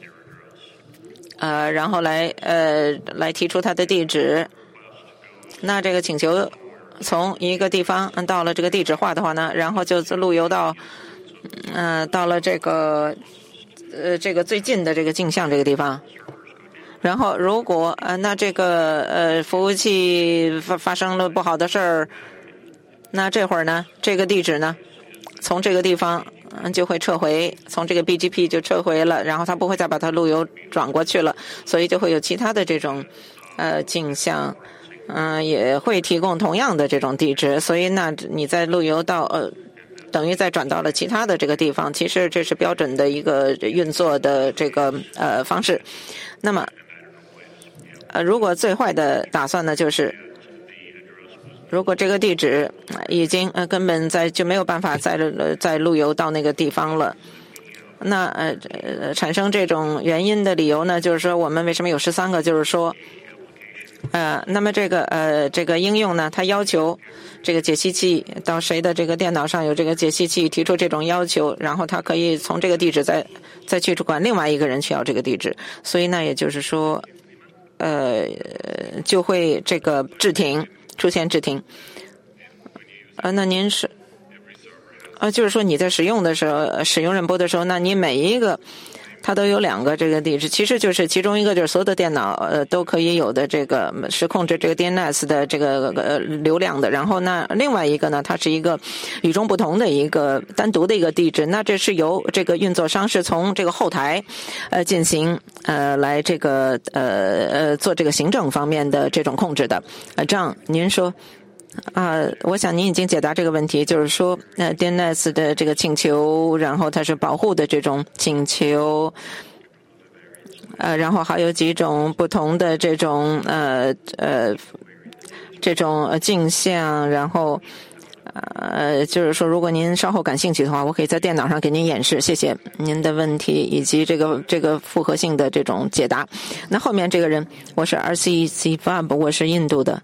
呃，然后来呃来提出它的地址。那这个请求从一个地方到了这个地址化的话呢，然后就路由到呃到了这个呃这个最近的这个镜像这个地方。然后如果呃那这个呃服务器发发生了不好的事儿，那这会儿呢这个地址呢从这个地方。嗯，就会撤回，从这个 B G P 就撤回了，然后它不会再把它路由转过去了，所以就会有其他的这种呃镜像，嗯、呃，也会提供同样的这种地址，所以那你在路由到呃，等于再转到了其他的这个地方，其实这是标准的一个运作的这个呃方式。那么，呃，如果最坏的打算呢，就是。如果这个地址已经呃根本在就没有办法再再路由到那个地方了，那呃呃产生这种原因的理由呢，就是说我们为什么有十三个？就是说，呃，那么这个呃这个应用呢，它要求这个解析器到谁的这个电脑上有这个解析器提出这种要求，然后它可以从这个地址再再去管另外一个人需要这个地址，所以那也就是说，呃就会这个置停。出现置停，呃，那您是，呃，就是说你在使用的时候，使用任波的时候，那你每一个它都有两个这个地址，其实就是其中一个就是所有的电脑呃都可以有的这个是控制这个 D N S 的这个呃流量的，然后那另外一个呢，它是一个与众不同的一个单独的一个地址，那这是由这个运作商是从这个后台呃进行呃来这个呃呃做这个行政方面的这种控制的，呃，这样您说。啊、呃，我想您已经解答这个问题，就是说，呃 ，D N S 的这个请求，然后它是保护的这种请求，呃，然后还有几种不同的这种呃呃这种镜像，然后呃，就是说，如果您稍后感兴趣的话，我可以在电脑上给您演示。谢谢您的问题以及这个这个复合性的这种解答。那后面这个人，我是 R C C F A B， 我是印度的。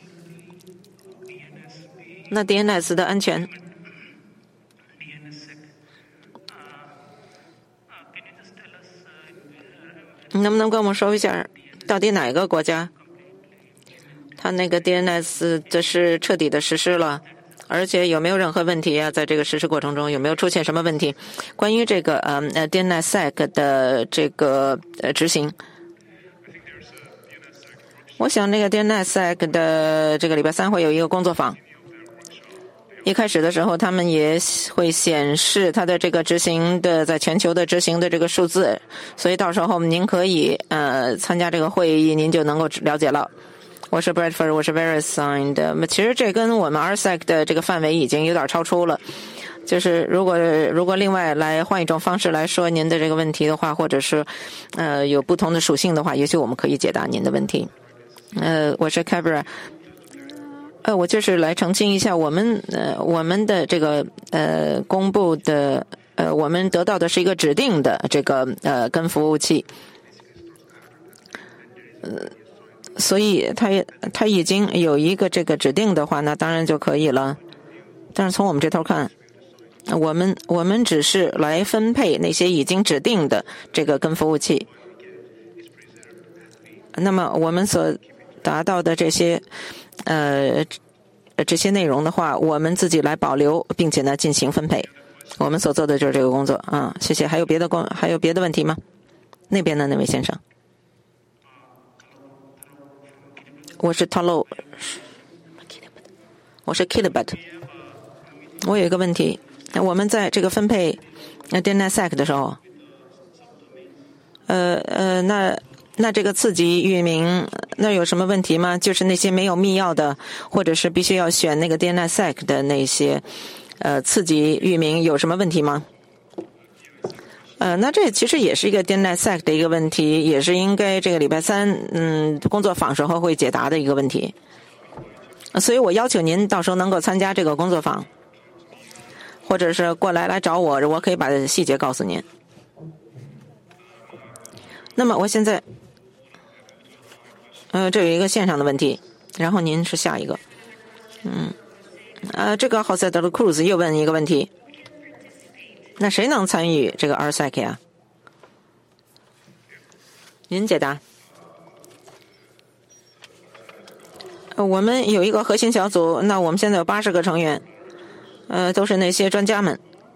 那 D N S 的安全，你能不能跟我们说一下，到底哪个国家，它那个 D N S 这是彻底的实施了， 而且有没有任何问题啊？在这个实施过程中有没有出现什么问题？关于这个呃呃 D N S S E C 的这个呃执行，我想那个 D N S S E C 的这个礼拜三会有一个工作坊。一开始的时候，他们也会显示它的这个执行的在全球的执行的这个数字，所以到时候您可以呃参加这个会议，您就能够了解了。我是 Bradford， 我是 VeriSign 的。其实这跟我们 R S E C 的这个范围已经有点超出了。就是如果如果另外来换一种方式来说您的这个问题的话，或者是呃有不同的属性的话，也许我们可以解答您的问题。呃，我是 Cabra。呃，我就是来澄清一下，我们呃我们的这个呃公布的呃我们得到的是一个指定的这个呃跟服务器，呃，所以它它已经有一个这个指定的话，那当然就可以了。但是从我们这头看，我们我们只是来分配那些已经指定的这个跟服务器，那么我们所达到的这些。呃，这些内容的话，我们自己来保留，并且呢进行分配。我们所做的就是这个工作啊。谢谢。还有别的工，还有别的问题吗？那边的那位先生，我是 Tolo， 我是 Kidbet。我有一个问题，我们在这个分配 D N S S E C 的时候，呃呃，那。那这个次级域名那有什么问题吗？就是那些没有密钥的，或者是必须要选那个 D N S S E C 的那些呃次级域名有什么问题吗？呃，那这其实也是一个 D N S S E C 的一个问题，也是应该这个礼拜三嗯工作坊时候会解答的一个问题。所以我要求您到时候能够参加这个工作坊，或者是过来来找我，我可以把细节告诉您。那么我现在。呃，这有一个线上的问题，然后您是下一个。嗯，呃，这个 Jose de la Cruz 又问一个问题，那谁能参与这个 R S E C 啊？您解答。呃，我们有一个核心小组，那我们现在有八十个成员，呃，都是那些专家们。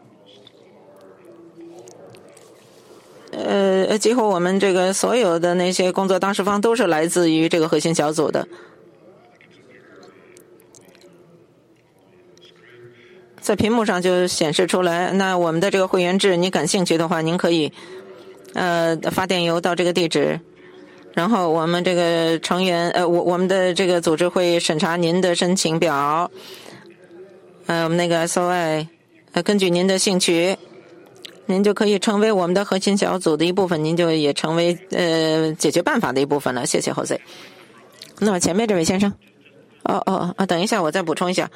呃，几乎我们这个所有的那些工作当事方都是来自于这个核心小组的。在屏幕上就显示出来。那我们的这个会员制，你感兴趣的话，您可以呃发电邮到这个地址，然后我们这个成员呃我我们的这个组织会审查您的申请表，呃我们那个 S O I， 呃根据您的兴趣。您就可以成为我们的核心小组的一部分，您就也成为呃解决办法的一部分了。谢谢 Jose。那么前面这位先生，哦哦啊，等一下，我再补充一下。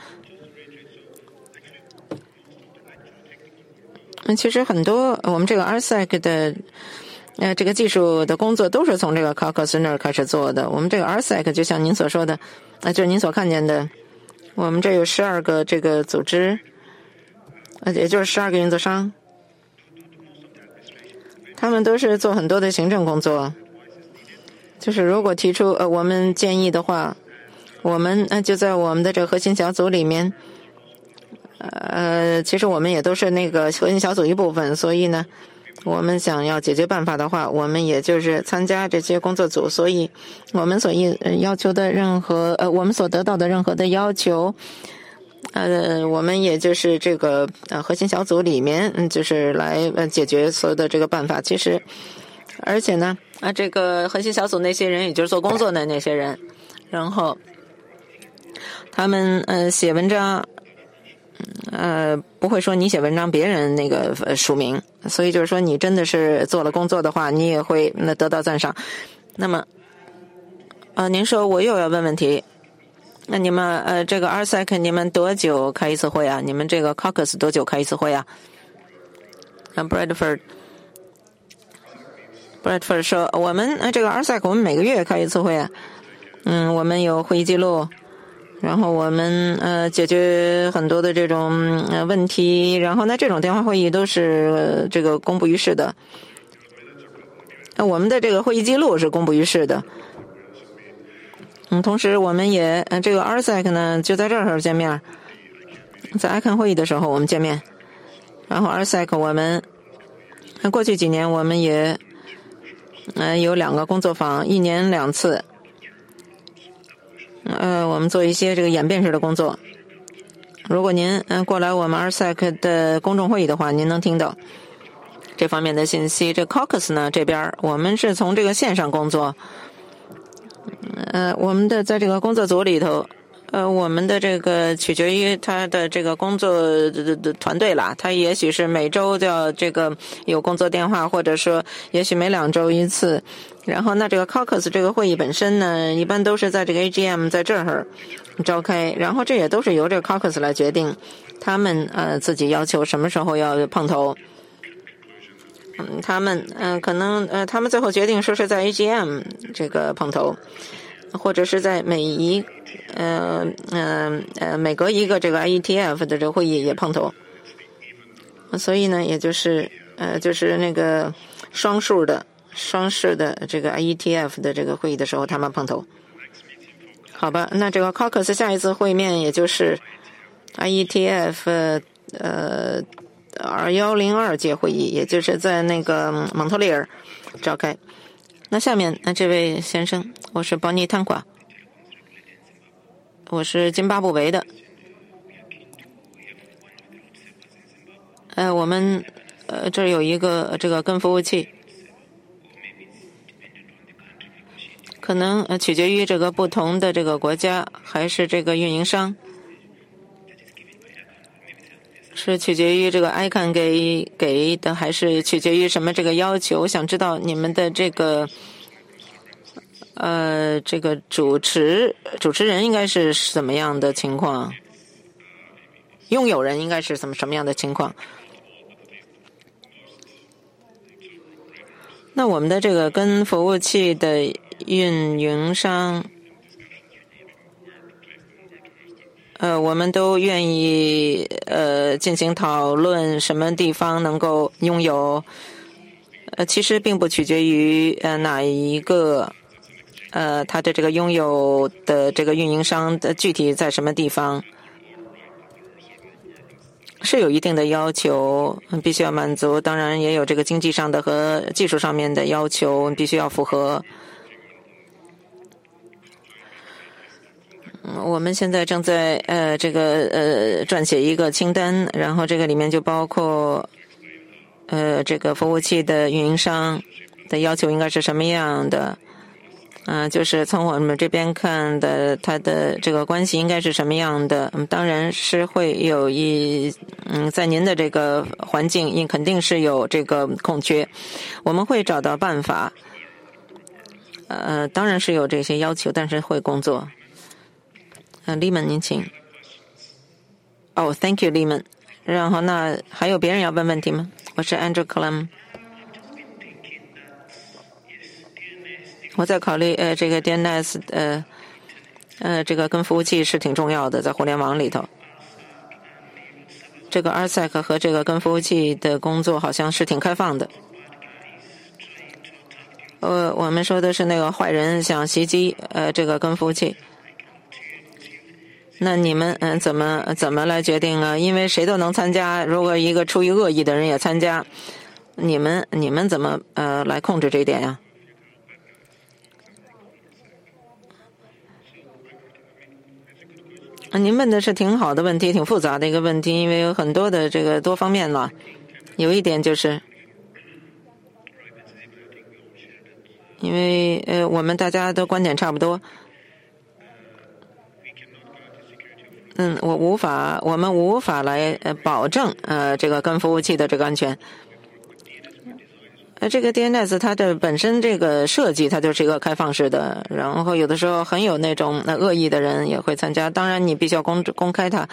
嗯，其实很多我们这个 R S E C 的呃这个技术的工作都是从这个 Caucus 那儿开始做的。我们这个 R S E C 就像您所说的，呃，就是您所看见的，我们这有十二个这个组织，呃，也就是十二个运作商。他们都是做很多的行政工作，就是如果提出呃我们建议的话，我们呃就在我们的这个核心小组里面，呃，其实我们也都是那个核心小组一部分，所以呢，我们想要解决办法的话，我们也就是参加这些工作组，所以我们所要求的任何呃我们所得到的任何的要求。呃，我们也就是这个呃核心小组里面，嗯，就是来呃解决所有的这个办法。其实，而且呢，啊，这个核心小组那些人，也就是做工作的那些人，然后他们呃写文章，呃不会说你写文章别人那个呃署名，所以就是说你真的是做了工作的话，你也会那得到赞赏。那么，呃，您说我又要问问题。那你们呃，这个 R S E C 你们多久开一次会啊？你们这个 Caucus 多久开一次会啊？那 Bradford Bradford 说，我们呃这个 R S E C 我们每个月开一次会啊。嗯，我们有会议记录，然后我们呃解决很多的这种呃问题，然后呢这种电话会议都是、呃、这个公布于世的。那我们的这个会议记录是公布于世的。嗯，同时我们也呃这个 R S E C 呢就在这儿见面， 在 I C A N 会议的时候我们见面，然后 R S E C 我们过去几年我们也呃有两个工作坊，一年两次，呃我们做一些这个演变式的工作。如果您嗯过来我们 R S E C 的公众会议的话，您能听到这方面的信息。这 Caucus 呢这边我们是从这个线上工作，呃我们的在这个工作组里头，呃我们的这个取决于他的这个工作的的团队啦，他也许是每周就要这个有工作电话，或者说也许每两周一次。然后那这个 Caucus 这个会议本身呢，一般都是在这个 A G M 在这儿召开，然后这也都是由这个 Caucus 来决定，他们呃自己要求什么时候要碰头。嗯，他们嗯、呃、可能呃他们最后决定说是在 A G M 这个碰头，或者是在每一呃呃呃每隔一个这个 I E T F 的这个会议也碰头。所以呢，也就是呃就是那个双数的双式的这个 I E T F 的这个会议的时候他们碰头。好吧，那这个 Caucus 下一次会面也就是 I E T F 呃二一零二届会议，也就是在那个蒙特利尔召开。那下面那这位先生，我是 Bonnie Tankwa， 我是津巴布韦的。呃，我们呃这儿有一个这个根服务器。可能呃取决于这个不同的这个国家，还是这个运营商，是取决于这个 I C A N 给给的，还是取决于什么这个要求？我想知道你们的这个呃这个主持主持人应该是什么样的情况？拥有人应该是什么什么样的情况？那我们的这个跟服务器的运营商，呃，我们都愿意呃进行讨论，什么地方能够拥有。呃，其实并不取决于呃哪一个呃它的这个拥有的这个运营商的具体在什么地方，是有一定的要求，必须要满足。当然也有这个经济上的和技术上面的要求，必须要符合。我们现在正在呃这个呃撰写一个清单，然后这个里面就包括呃这个服务器的运营商的要求应该是什么样的，嗯、呃，就是从我们这边看的，它的这个关系应该是什么样的。嗯，当然是会有一嗯，在您的这个环境，应肯定是有这个空缺，我们会找到办法。呃，当然是有这些要求，但是会工作。呃 Lehman 您请。哦、oh, ，Thank you Lehman。然后那还有别人要问问题吗？我是 Andrew Clem。我在考虑呃这个 D N S 呃呃这个跟服务器是挺重要的，在互联网里头。这个 R S E C 和这个跟服务器的工作好像是挺开放的。呃，我们说的是那个坏人想袭击呃这个跟服务器。那你们嗯、呃、怎么怎么来决定啊？因为谁都能参加，如果一个出于恶意的人也参加，你们你们怎么呃来控制这一点呀？啊，您问的是挺好的问题，挺复杂的一个问题，因为有很多的这个多方面了。有一点就是，因为呃我们大家都观点差不多。嗯，我无法，我们无法来呃保证呃这个跟服务器的这个安全。呃，这个 D N S 它的本身这个设计它就是一个开放式的，然后有的时候很有那种呃恶意的人也会参加，当然你必须要公公开它。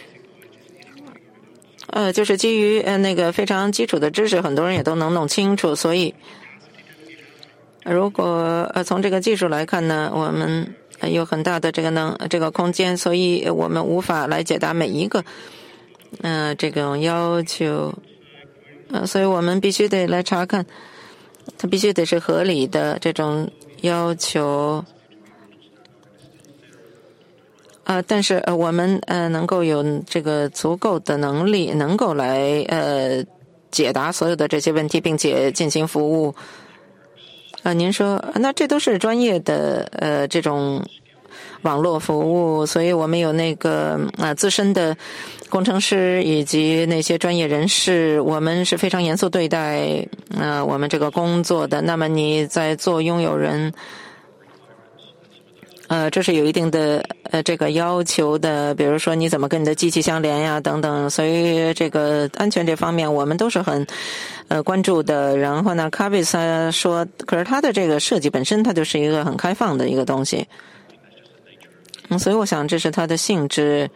呃，就是基于呃那个非常基础的知识，很多人也都能弄清楚，所以如果呃从这个技术来看呢，我们有很大的这个能这个空间，所以我们无法来解答每一个嗯、呃、这种要求，呃，所以我们必须得来查看，它必须得是合理的这种要求。 呃，但是呃，我们呃能够有这个足够的能力，能够来呃解答所有的这些问题，并且进行服务。呃，您说，那这都是专业的呃这种网络服务，所以我们有那个呃资深的工程师以及那些专业人士，我们是非常严肃对待呃我们这个工作的。那么你在做拥有人，呃，这是有一定的呃这个要求的，比如说你怎么跟你的机器相连呀等等，所以这个安全这方面我们都是很呃关注的。然后呢 Carvis 他说，可是他的这个设计本身它就是一个很开放的一个东西，嗯，所以我想这是它的性质。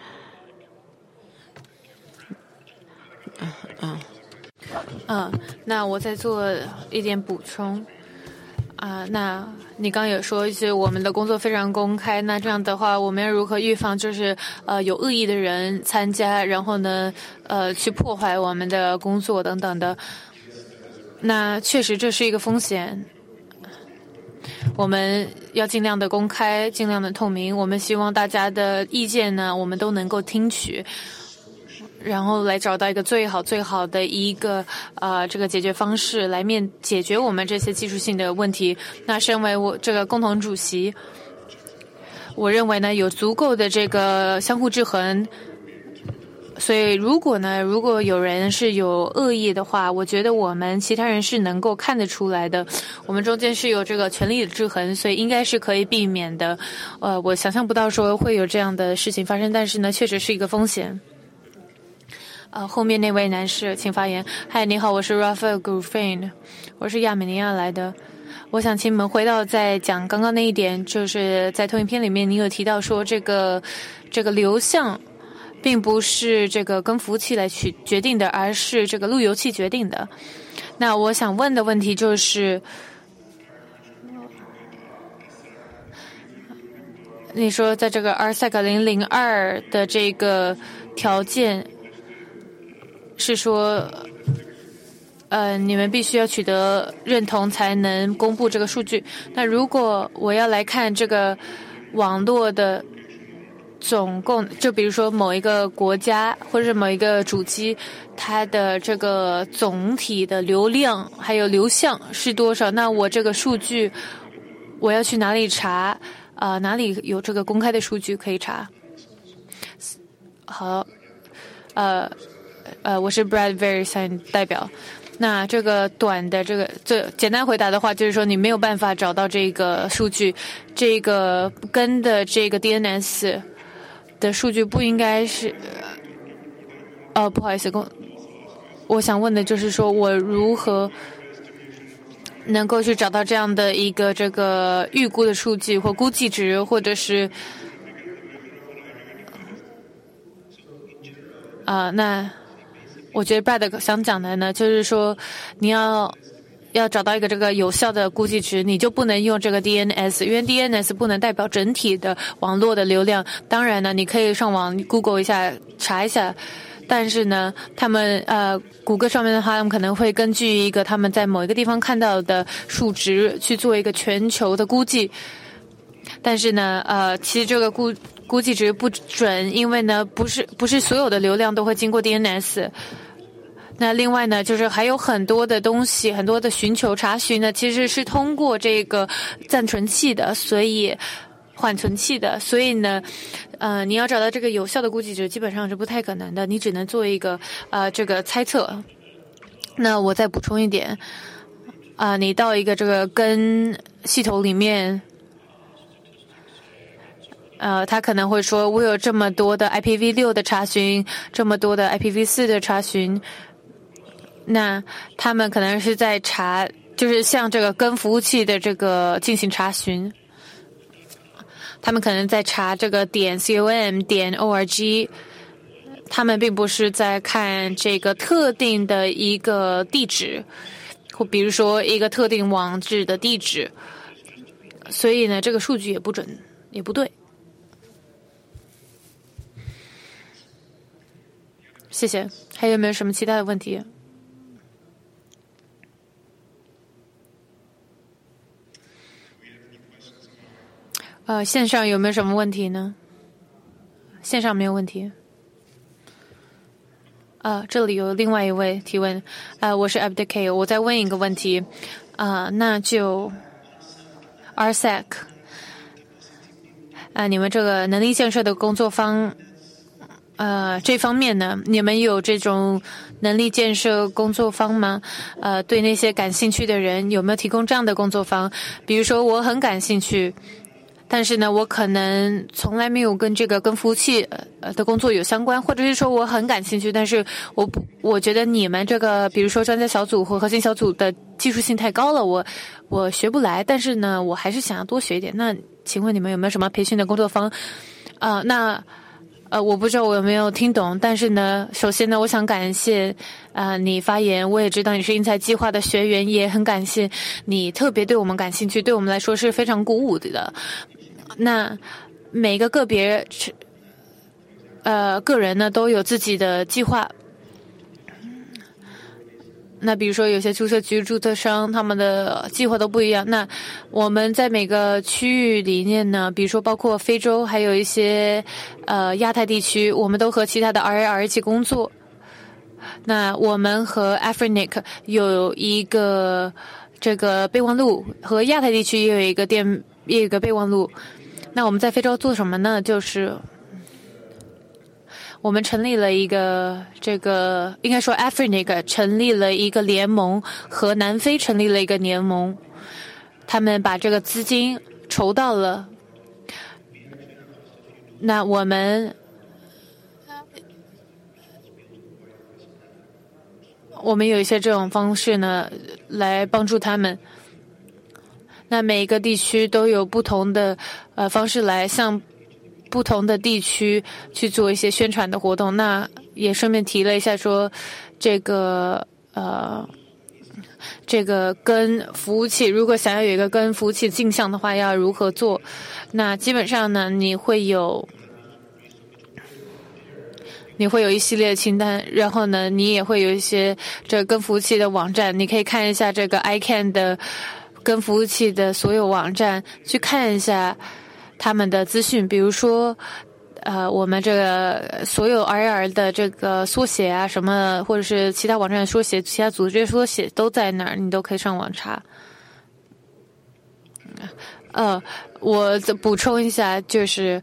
嗯嗯嗯，那我再做一点补充。啊、呃，那你刚有说，就是我们的工作非常公开，那这样的话，我们要如何预防，就是呃有恶意的人参加，然后呢，呃去破坏我们的工作等等的。那确实这是一个风险，我们要尽量的公开，尽量的透明。我们希望大家的意见呢，我们都能够听取。然后来找到一个最好最好的一个呃这个解决方式来面解决我们这些技术性的问题。那身为我这个共同主席，我认为呢有足够的这个相互制衡。所以如果呢如果有人是有恶意的话，我觉得我们其他人是能够看得出来的。我们中间是有这个权力的制衡，所以应该是可以避免的。呃，我想象不到说会有这样的事情发生，但是呢确实是一个风险。呃，后面那位男士，请发言。嗨，你好，我是 Rafael Gruffin， 我是亚美尼亚来的。我想请你们回到在讲刚刚那一点，就是在投影片里面，你有提到说这个这个流向，并不是这个跟服务器来去决定的，而是这个路由器决定的。那我想问的问题就是，你说在这个 R S E C 零零二的这个条件。是说，呃，你们必须要取得认同才能公布这个数据。那如果我要来看这个网络的总共，就比如说某一个国家或者是某一个主机，它的这个总体的流量还有流向是多少？那我这个数据我要去哪里查？啊、呃，哪里有这个公开的数据可以查？好，呃。呃，我是 Brad Verisign 代表。那这个短的这个，这简单回答的话，就是说你没有办法找到这个数据，这个跟的这个 D N S 的数据不应该是，呃，不好意思，我想问的就是说我如何能够去找到这样的一个这个预估的数据或估计值，或者是啊、呃，那。我觉得 Brad 想讲的呢，就是说你要要找到一个这个有效的估计值，你就不能用这个 D N S， 因为 D N S 不能代表整体的网络的流量。当然呢，你可以上网 Google 一下查一下，但是呢，他们呃谷歌上面的话，他们可能会根据一个他们在某一个地方看到的数值去做一个全球的估计。但是呢，呃，其实这个估估计值不准，因为呢，不是不是所有的流量都会经过 D N S。那另外呢，就是还有很多的东西，很多的寻求查询呢，其实是通过这个暂存器的，所以缓存器的，所以呢，呃，你要找到这个有效的估计值，基本上是不太可能的，你只能做一个呃这个猜测。那我再补充一点，啊、呃，你到一个这个跟系统里面。呃，他可能会说，我有这么多的 I P v 六 的查询，这么多的 I P v 四 的查询，那他们可能是在查，就是像这个跟服务器的这个进行查询，他们可能在查这个点 com 点 org， 他们并不是在看这个特定的一个地址，或比如说一个特定网址的地址，所以呢，这个数据也不准，也不对。谢谢。还有没有什么其他的问题？呃，线上有没有什么问题呢？ 线上没有问题。啊，这里有另外一位提问，啊，我是 Abdicate， 我再问一个问题，啊，那就 R S E C， 啊，你们这个能力建设的工作坊，呃，这方面呢，你们有这种能力建设工作坊吗？呃，对那些感兴趣的人，有没有提供这样的工作坊？比如说，我很感兴趣。但是呢，我可能从来没有跟这个跟服务器呃的工作有相关，或者是说我很感兴趣，但是我不，我觉得你们这个，比如说专家小组和核心小组的技术性太高了，我我学不来。但是呢，我还是想要多学一点。那请问你们有没有什么培训的工作坊？啊、呃，那呃，我不知道我有没有听懂。但是呢，首先呢，我想感谢啊、呃、你发言，我也知道你是英才计划的学员，也很感谢你特别对我们感兴趣，对我们来说是非常鼓舞的。那每个个别呃个人呢都有自己的计划。那比如说有些注册局、注册商，他们的计划都不一样。那我们在每个区域里面呢，比如说包括非洲，还有一些呃亚太地区，我们都和其他的 R A R 一起工作。那我们和 Afrinic 有一个这个备忘录，和亚太地区也有一个电也有一个备忘录。那我们在非洲做什么呢？就是我们成立了一个这个，应该说 Afrinic 成立了一个联盟，和南非成立了一个联盟。他们把这个资金筹到了。那我们我们有一些这种方式呢，来帮助他们。那每一个地区都有不同的呃方式来向不同的地区去做一些宣传的活动。那也顺便提了一下说，这个呃这个跟服务器，如果想要有一个跟服务器镜像的话，要如何做？那基本上呢，你会有你会有一系列清单，然后呢，你也会有一些这跟服务器的网站，你可以看一下这个 I C A N 的跟服务器的所有网站，去看一下他们的资讯。比如说呃，我们这个所有 R A R 的这个缩写啊，什么或者是其他网站的缩写，其他组织的缩写都在那儿，你都可以上网查。呃，我补充一下，就是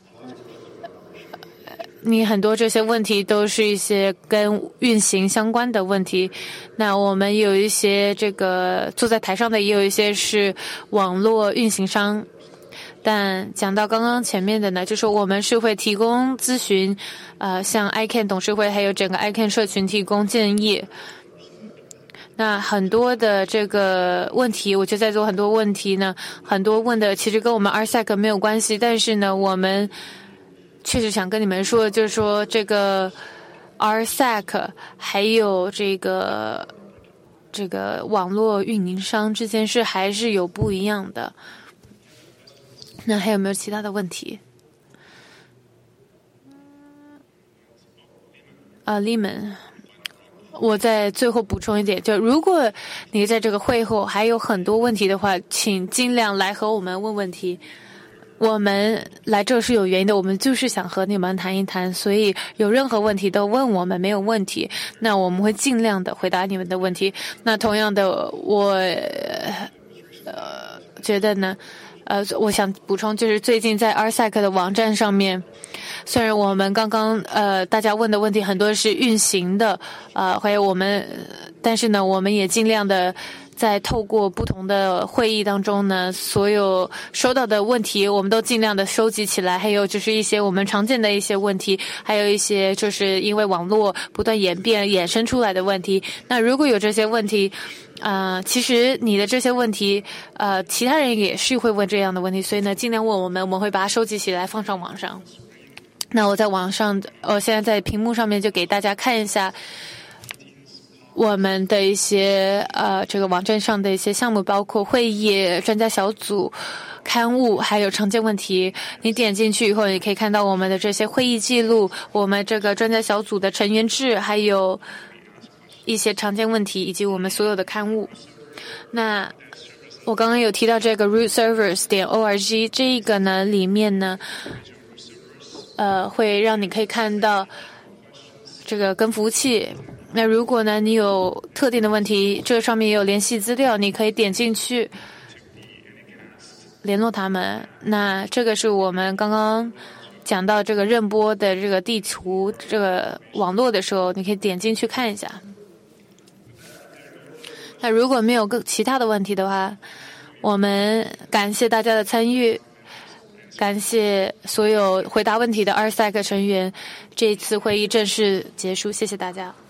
你很多这些问题都是一些跟运行相关的问题。那我们有一些这个坐在台上的，也有一些是网络运行商。但讲到刚刚前面的呢，就是我们是会提供咨询，呃，向 I C A N 董事会还有整个 I C A N 社群提供建议。那很多的这个问题，我就在做很多问题呢，很多问的其实跟我们 R S E C 没有关系，但是呢，我们确实想跟你们说，就是说这个 R S E C 还有这个这个网络运营商之间是还是有不一样的。那还有没有其他的问题？啊 ，Lehman， 我在最后补充一点，就如果你在这个会后还有很多问题的话，请尽量来和我们问问题。我们来这是有原因的，我们就是想和你们谈一谈，所以有任何问题都问我们，没有问题。那我们会尽量的回答你们的问题。那同样的，我呃觉得呢。呃，我想补充，就是最近在 R S E C 的网站上面，虽然我们刚刚呃大家问的问题很多是运行的，呃，还有我们，但是呢，我们也尽量的在透过不同的会议当中呢，所有收到的问题，我们都尽量的收集起来，还有就是一些我们常见的一些问题，还有一些就是因为网络不断演变衍生出来的问题。那如果有这些问题，呃，其实你的这些问题，呃，其他人也是会问这样的问题，所以呢，尽量问我们，我们会把它收集起来放上网上。那我在网上，我现在在屏幕上面就给大家看一下我们的一些呃这个网站上的一些项目，包括会议、专家小组、刊物，还有常见问题。你点进去以后，你可以看到我们的这些会议记录，我们这个专家小组的成员制，还有一些常见问题，以及我们所有的刊物。那我刚刚有提到这个 root servers 点 org 这个呢，里面呢， 呃，会让你可以看到这个跟服务器。那如果呢，你有特定的问题，这上面也有联系资料，你可以点进去联络他们。那这个是我们刚刚讲到这个任播的这个地图这个网络的时候，你可以点进去看一下。那如果没有更其他的问题的话，我们感谢大家的参与，感谢所有回答问题的 R S E C 成员。这一次会议正式结束，谢谢大家。